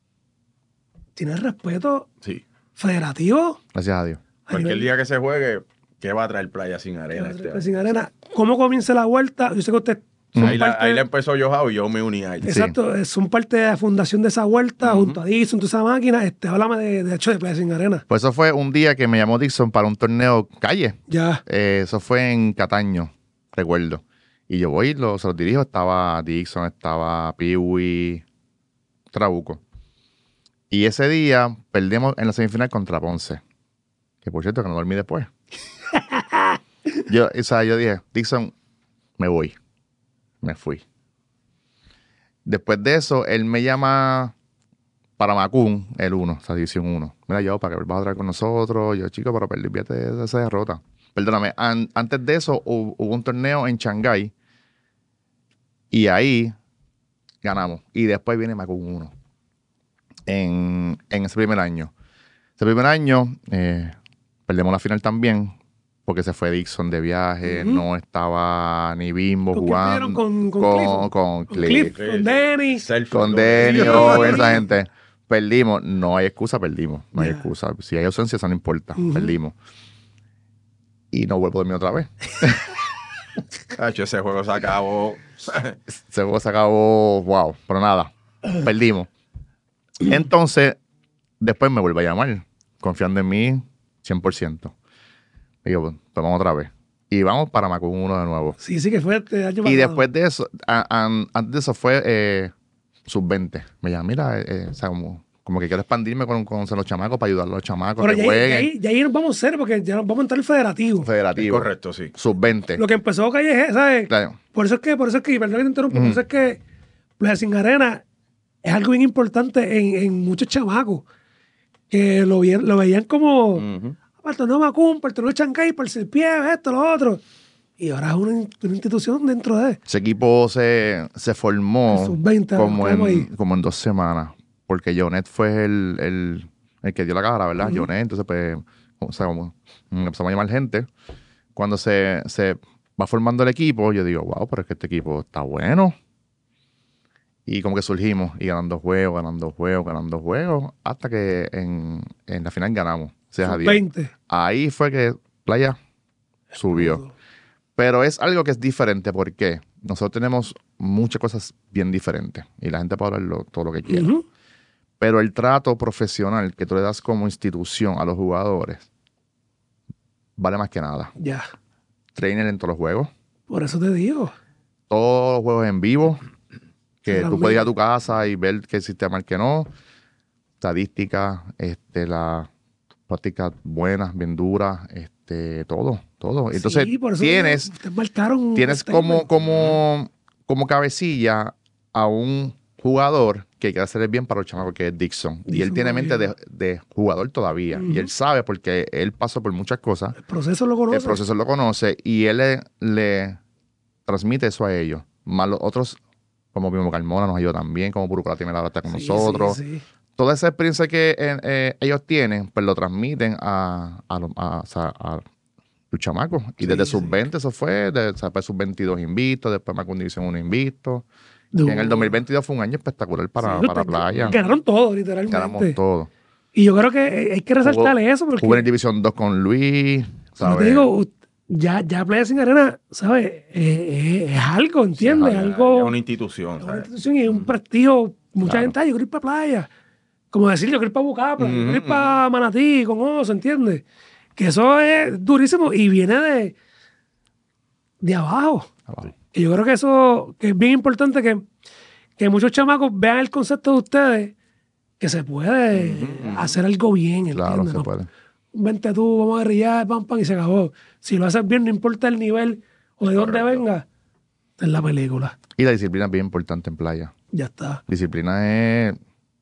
tiene respeto Sí. federativo. Gracias a Dios. a Cualquier nivel- día que se juegue, ¿qué va a traer Playa Sin Arena? Playa este año? Sin Arena. ¿Cómo comienza la vuelta? Yo sé que usted son Ahí, la, parte- ahí la empezó Joao y yo me uní a él. Exacto, eh, son parte de la fundación de esa vuelta, Ujú. junto a Dixon, toda esa máquina. Este, háblame de, de hecho de Playa Sin Arena. Pues eso fue un día que me llamó Dixon para un torneo calle. Ya. Eh, eso fue en Cataño, recuerdo. Y yo voy, lo, se los dirijo. Estaba Dixon, estaba Piwi, Trabuco. Y ese día perdimos en la semifinal contra Ponce. Que por cierto, que no dormí después. yo, o sea, yo dije, Dixon, me voy. Me fui. Después de eso, él me llama para Macún, el uno, o sea, división uno. Mira, yo, para que vas a traer con nosotros. Yo, chico, pero perdí, fíjate de esa derrota. Perdóname, an- antes de eso hu- hubo un torneo en Shanghái y ahí ganamos. Y después viene Macún uno en, en ese primer año. Ese primer año eh, perdemos la final también porque se fue Dixon de viaje, Ujú. no estaba ni Bimbo ¿Con quién jugando. pidieron? ¿Con- con con, Cliff? con Con Cliff, Cliff, con Denny. Selfie, con lo- Denny, Sí, o sí. esa gente. Perdimos. No hay excusa, perdimos. No hay Ya. excusa. Si hay ausencia, eso no importa. Ujú. Perdimos. Y no vuelvo a dormir otra vez. Cacho, ese juego se acabó. Ese juego se acabó, wow, pero nada, perdimos. Entonces, después me vuelve a llamar, confiando en mí cien por ciento. Y yo, pues, pues vamos otra vez. Y vamos para Macún uno de nuevo. Sí, sí, que fue este año Y pasado. después de eso, a- a- antes de eso fue eh, sub veinte. Me llama, mira, eh, eh, o sea, como, como que quiero expandirme con, con los chamacos para ayudar a los chamacos Pero que ya, ahí- ya, jueguen. ahí, ya ahí nos vamos a hacer porque ya nos vamos a entrar al federativo. Es Federativo. correcto, sí. sub veinte. Lo que empezó Calle, ¿sabes? Claro. Por eso es que, por eso es que, perdón que te interrumpo, por Ujú. eso es que Playa Sin Arena es algo bien importante en, en muchos chamacos que lo, vi- lo veían como Ujú. para el torneo Macún, para el torneo Chancay, para el Serpieve, esto, lo otro. Y ahora es una, in- una institución dentro de Ese equipo se, se formó El sub veinte, como, quedamos en, ahí. como en dos semanas, porque Jonet fue el, el, el que dio la cara, ¿verdad? Ujú. Jonet, entonces pues, o sea, como empezamos a llamar gente. Cuando se, se va formando el equipo, yo digo, wow, pero es que este equipo está bueno. Y como que surgimos, y ganando juegos, ganando juegos, ganando juegos, hasta que en, en la final ganamos, gracias a Dios. veinte. Ahí fue que Playa subió. Pero es algo que es diferente porque nosotros tenemos muchas cosas bien diferentes y la gente puede hablar todo lo que quiera. Ujú. Pero el trato profesional que tú le das como institución a los jugadores vale más que nada. Ya, Trainer en todos los juegos, por eso te digo. todos los juegos en vivo, que Se tú puedes ir a transmite. tu casa y ver qué sistema el que no. Estadísticas, este, las prácticas buenas, bien duras, este, todo, todo. Entonces Sí, por eso tienes... ustedes marcaron tienes este como, statement. como, como cabecilla a un jugador que quiere hacer el bien para los chamacos, que es Dixon. y él Dixon tiene mente de, todavía. de jugador todavía. Y él Ujú. sabe porque él pasó por muchas cosas. El proceso lo conoce. El proceso lo conoce y él le, le transmite eso a ellos. Más los otros, como Mimo Carmona nos ayuda también, como Purucura tiene la está con Sí, nosotros. sí, sí. Toda esa experiencia que eh, eh, ellos tienen, pues lo transmiten a, a, los- a- o sea, a los chamacos. Y Sí, desde sí. sub veinte eso fue, de, o sea, después sub veintidós invicto, después Macún División uno invicto. Du- Y en el dos mil veintidós fue un año espectacular para, Sí, para ustedes Playa. Ganaron todo, literalmente. Ganamos todo. Y yo creo que hay que resaltar eso porque Jugué en División dos con Luis, como ¿sabes? te digo, u- ya, ya Playa Sin Arena, ¿sabes? Eh, eh, es algo, ¿entiendes? Sí, algo, es una institución. es una ¿sabes? institución y es un prestigio. Mucha Claro. gente, ay, yo quiero ir para playa. Como decir, yo quiero ir para Bucapla, yo quiero ir Ujú, para Manatí con Oso, ¿entiendes? Que eso es durísimo y viene de, de abajo. Abajo. Y yo creo que eso que es bien importante que, que muchos chamacos vean el concepto de ustedes, que se puede hacer algo bien, ¿entiendes? Claro, se No, puede. vente tú, vamos a guerrillar, pam, pam, y se acabó. Si lo haces bien, no importa el nivel o de dónde Correcto. venga, es la película. Y la disciplina es bien importante en playa. Ya está. Disciplina es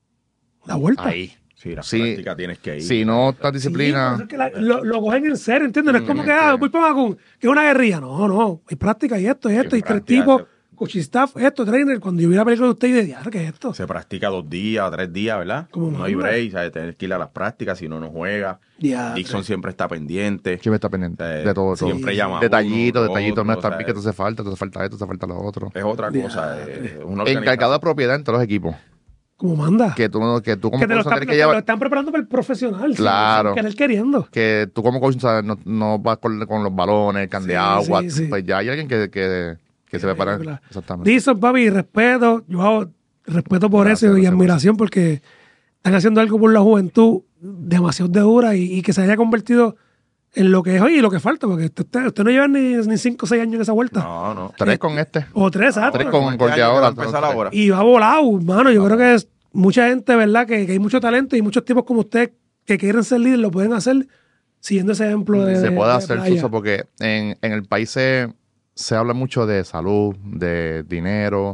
La vuelta. ahí. Sí, la Sí. práctica tienes que ir. Si no estás Sí, disciplina, por eso es que la- lo, lo cogen en serio, ¿entiendes? No es como que, ah, voy para Macún, que es una guerrilla. No, no, hay práctica y esto, y esto, y tres práctica, tipos, se- coaching staff, esto, trainer. Cuando yo vi la película de usted, y de ¿qué es esto? Se practica dos días o tres días, ¿verdad? Como No hay manda. break, ¿sabes? Tienes que ir a las prácticas, si no, no juega. Ya, Dixon siempre está pendiente. siempre está pendiente O sea, de todo. todo. siempre llama a Detallitos, uno, detallitos. otro, Mira, o sea, está bien que te hace falta, te hace falta esto, te hace falta lo otro. Es otra Ya, cosa. eh, una Encargado de organización. propiedad entre los equipos. como manda. Que tú, no- que tú como que te lo coach no están, tienes que te lo llevar. están preparando para el profesional. sin- Claro. Sin querer queriendo. Que tú como coach ¿sabes? No, no vas con, con los balones, el can de Sí, agua. sí, sí. Pues ya hay alguien que, que, que se prepara. película. Exactamente. Dicen, papi, respeto. Yo hago respeto por Gracias, eso y gracias, admiración porque están haciendo algo por la juventud demasiado de dura y, y que se haya convertido en lo que es hoy y lo que falta, porque usted, usted- usted no lleva ni, ni cinco o seis años en esa vuelta. No, no. Tres con este. O tres, ¿sabes? Tres Bueno, con este corte año que va ahora. a empezar ahora. Y va volado, hermano. Yo creo que es mucha gente, ¿verdad? Que, que hay mucho talento y muchos tipos como usted que quieren ser líderes lo pueden hacer siguiendo ese ejemplo de. Se de- puede de hacer, playa. Suso, porque en, en el país se, se habla mucho de salud, de dinero,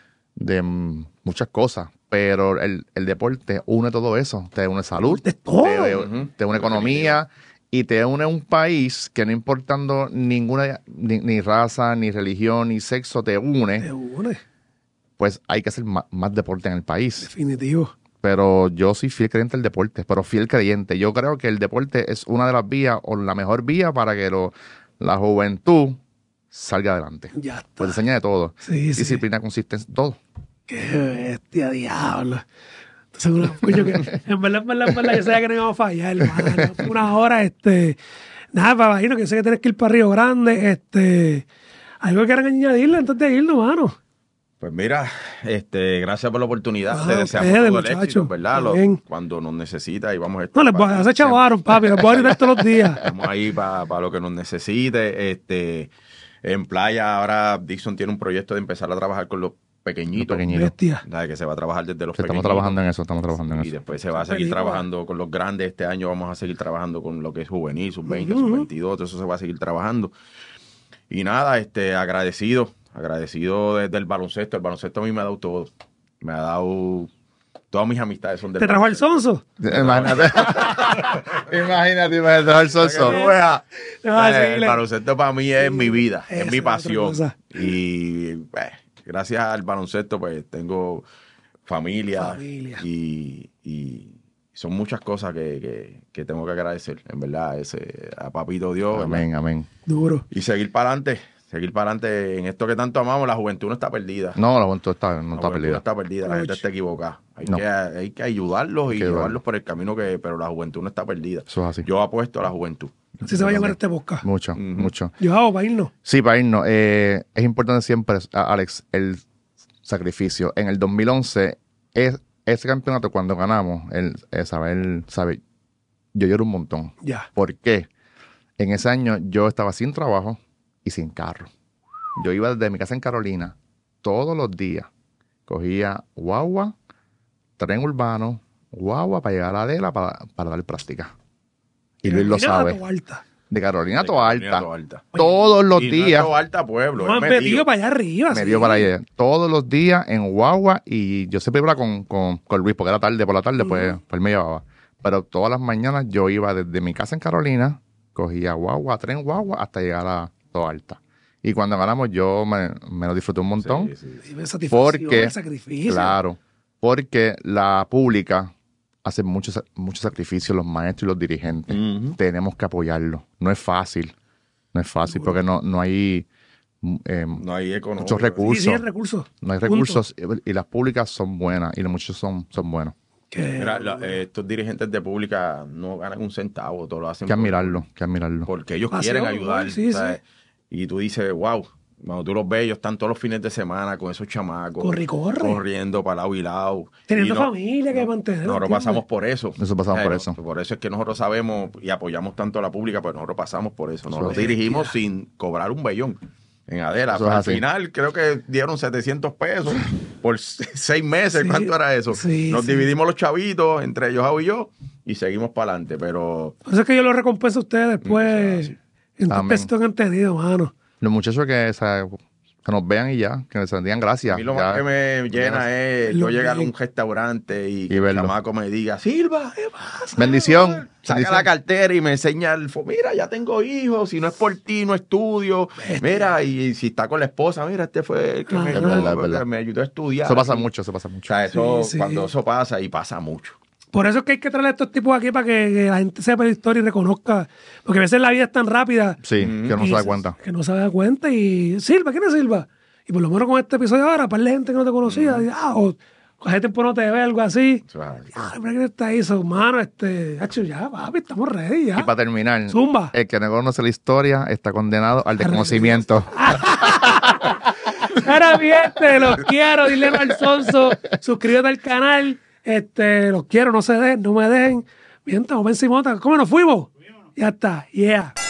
de mm, muchas cosas, pero el, el deporte une todo eso. Te une salud, De todo. te, Ujú. te une economía y te une un país que no importando ninguna, ni, ni raza, ni religión, ni sexo, te une, Te une, pues hay que hacer más, más deporte en el país. definitivo. Pero yo soy fiel creyente del deporte, pero fiel creyente. Yo creo que el deporte es una de las vías o la mejor vía para que lo, la juventud salga adelante. Ya está. Pues te enseña de todo. Sí, sí. Disciplina, consistencia, todo. Qué bestia, diablo. Seguro, coño, que en verdad, en verdad, en verdad, yo sabía que no íbamos a fallar, hermano. Una hora, este. Nada, para imagino que sé que tienes que ir para Río Grande, este. Algo que quieran añadirle antes de irnos, mano. Pues mira, este, gracias por la oportunidad. Ah, Te deseamos ustedes, todo el muchachos. éxito, ¿verdad? Lo- Bien. cuando nos necesita y vamos a estar. No, les voy a para- hacer chavaron, papi, les voy a gritar todos los días. Estamos ahí para lo que nos necesite. Este, en playa ahora Dixon tiene un proyecto de empezar a trabajar con los pequeñitos. Los pequeñitos. Bestia. ¿Sabes? Que se va a trabajar desde los Sí, estamos pequeñitos. trabajando en eso, estamos trabajando en Y eso. después se va a seguir Película. trabajando con los grandes. Este año vamos a seguir trabajando con lo que es juvenil, sub veinte, Ujú. sub veintidós. Todo eso se va a seguir trabajando. Y nada, este, agradecido. Agradecido desde el baloncesto. El baloncesto a mí me ha dado todo. Me ha dado... Todas mis amistades son del ¿Te trajo el baloncesto. sonso? Imagínate. imagínate, imagínate el Para que soso. tú veas. Ah, sí, el le- baloncesto para mí es mi vida, Esa es mi es otra pasión. cosa. Y pues, gracias al baloncesto, pues tengo familia, Familia. Y, y son muchas cosas que, que- que tengo que agradecer, en verdad, ese, a Papito Dios. ¿verdad? Amén, amén. Duro. Y seguir para adelante, seguir para adelante en esto que tanto amamos. La juventud no está perdida. No, la juventud está, no La está juventud no perdida. está perdida, la gente Ouch. está equivocada. Hay, No. que, hay que ayudarlos y que llevarlos ayudarlos. por el camino que, pero la juventud no está perdida. Eso es así. Yo apuesto a la juventud. Así se va a llamar este podcast. Mucho, Ujú. mucho. Yo hago para irnos. Sí, para irnos. eh, es importante siempre, a- Alex, el sacrificio. En el dos mil once, es, ese campeonato cuando ganamos, el, el saber, sabe, yo lloro un montón. Ya. ¿Por qué? En ese año yo estaba sin trabajo y sin carro. Yo iba desde mi casa en Carolina todos los días. Cogía guagua, tren urbano, guagua para llegar a Adela para, para dar práctica. Y Luis lo Mira, sabe. Toalta. De Carolina a De Toa Carolina a Alta. Toa Alta. Todos los Y no días. es Toa Alta pueblo, No, es me metido. dio para allá arriba. Me sí. dio para allá. Todos los días en guagua y yo siempre iba con, con, con Luis porque era tarde, por la tarde, pues, pues él me llevaba. Pero todas las mañanas yo iba desde mi casa en Carolina, cogía guagua, tren guagua, hasta llegar a Toa Alta. Y cuando ganamos yo me, me lo disfruté un montón. Sí, sí. Sí, me satisfacción, Porque, el sacrificio. claro, porque la pública hace mucho, sa- mucho sacrificio, los maestros y los dirigentes. Ujú. Tenemos que apoyarlo. No es fácil. No es fácil porque no, no hay mm, eh, No hay economía. muchos Sí, recursos. sí, el recurso. No hay Punto. recursos y- y las públicas son buenas y los muchachos son, son buenos. Que, Mira, la- eh, estos dirigentes de pública no ganan un centavo, todo lo hacen Que por- admirarlo, que admirarlo. porque ellos Pasión, quieren ayudar. sí, ¿sabes? Y tú dices, wow, cuando tú los ves, ellos están todos los fines de semana con esos chamacos. Corre y corre. Corriendo para lado y lado. Teniendo Y no- familia que mantener. Nosotros ¿entiendes? pasamos por eso. Eso pasamos Eh, por no- eso. Por eso es que nosotros sabemos y apoyamos tanto a la pública, pero nosotros pasamos por eso. Nosotros Eso es dirigimos sin cobrar un bellón en Adela. Eso es Al así. final creo que dieron setecientos pesos por s- seis meses. Sí, ¿Cuánto era eso? sí, Nos sí. dividimos los chavitos entre ellos y yo y seguimos para adelante. Pero Por eso es que yo lo recompenso a ustedes después Sí, en todo Amén. esto que han tenido, mano. Los muchachos que, o sea, que nos vean y ya, que nos digan gracias. a mí lo ya. más que me llena es Lo yo llegar a bien. un restaurante y, Y que el verlo. chamaco me diga, Silva, ¿qué pasa? Bendición. Saca bendición. la cartera y me enseña el fo- mira, ya tengo hijos, si no es por ti, no estudio. Mira, y, si está con la esposa, mira, este fue el que me, Ajá. Es verdad, es que verdad. me ayudó a estudiar. Eso pasa Y- mucho, eso pasa O mucho. sea, eso, Sí, sí. cuando eso pasa, y pasa mucho. Por eso es que hay que traer a estos tipos aquí para que, que la gente sepa la historia y reconozca. Porque a veces la vida es tan rápida Sí, Mm. que no y se da se- cuenta. que no se da cuenta. Y Silva, ¿quién es Silva? Y por lo menos con este episodio ahora, para la gente que no te conocía, Mm. dice, ah, o hace tiempo no te ve, algo así. O sea, Ay, pero ¿quién está ahí? Su mano, este, hacho, ya, papi, estamos ready, ya. Y para terminar, Zumba. el que no conoce la historia está condenado al desconocimiento. Ahora bien, te los quiero, dile al Sonso, suscríbete al canal, este, los quiero, no se dejen, no me dejen. Bien, estamos encima, ¿cómo nos fuimos? Ya está, yeah.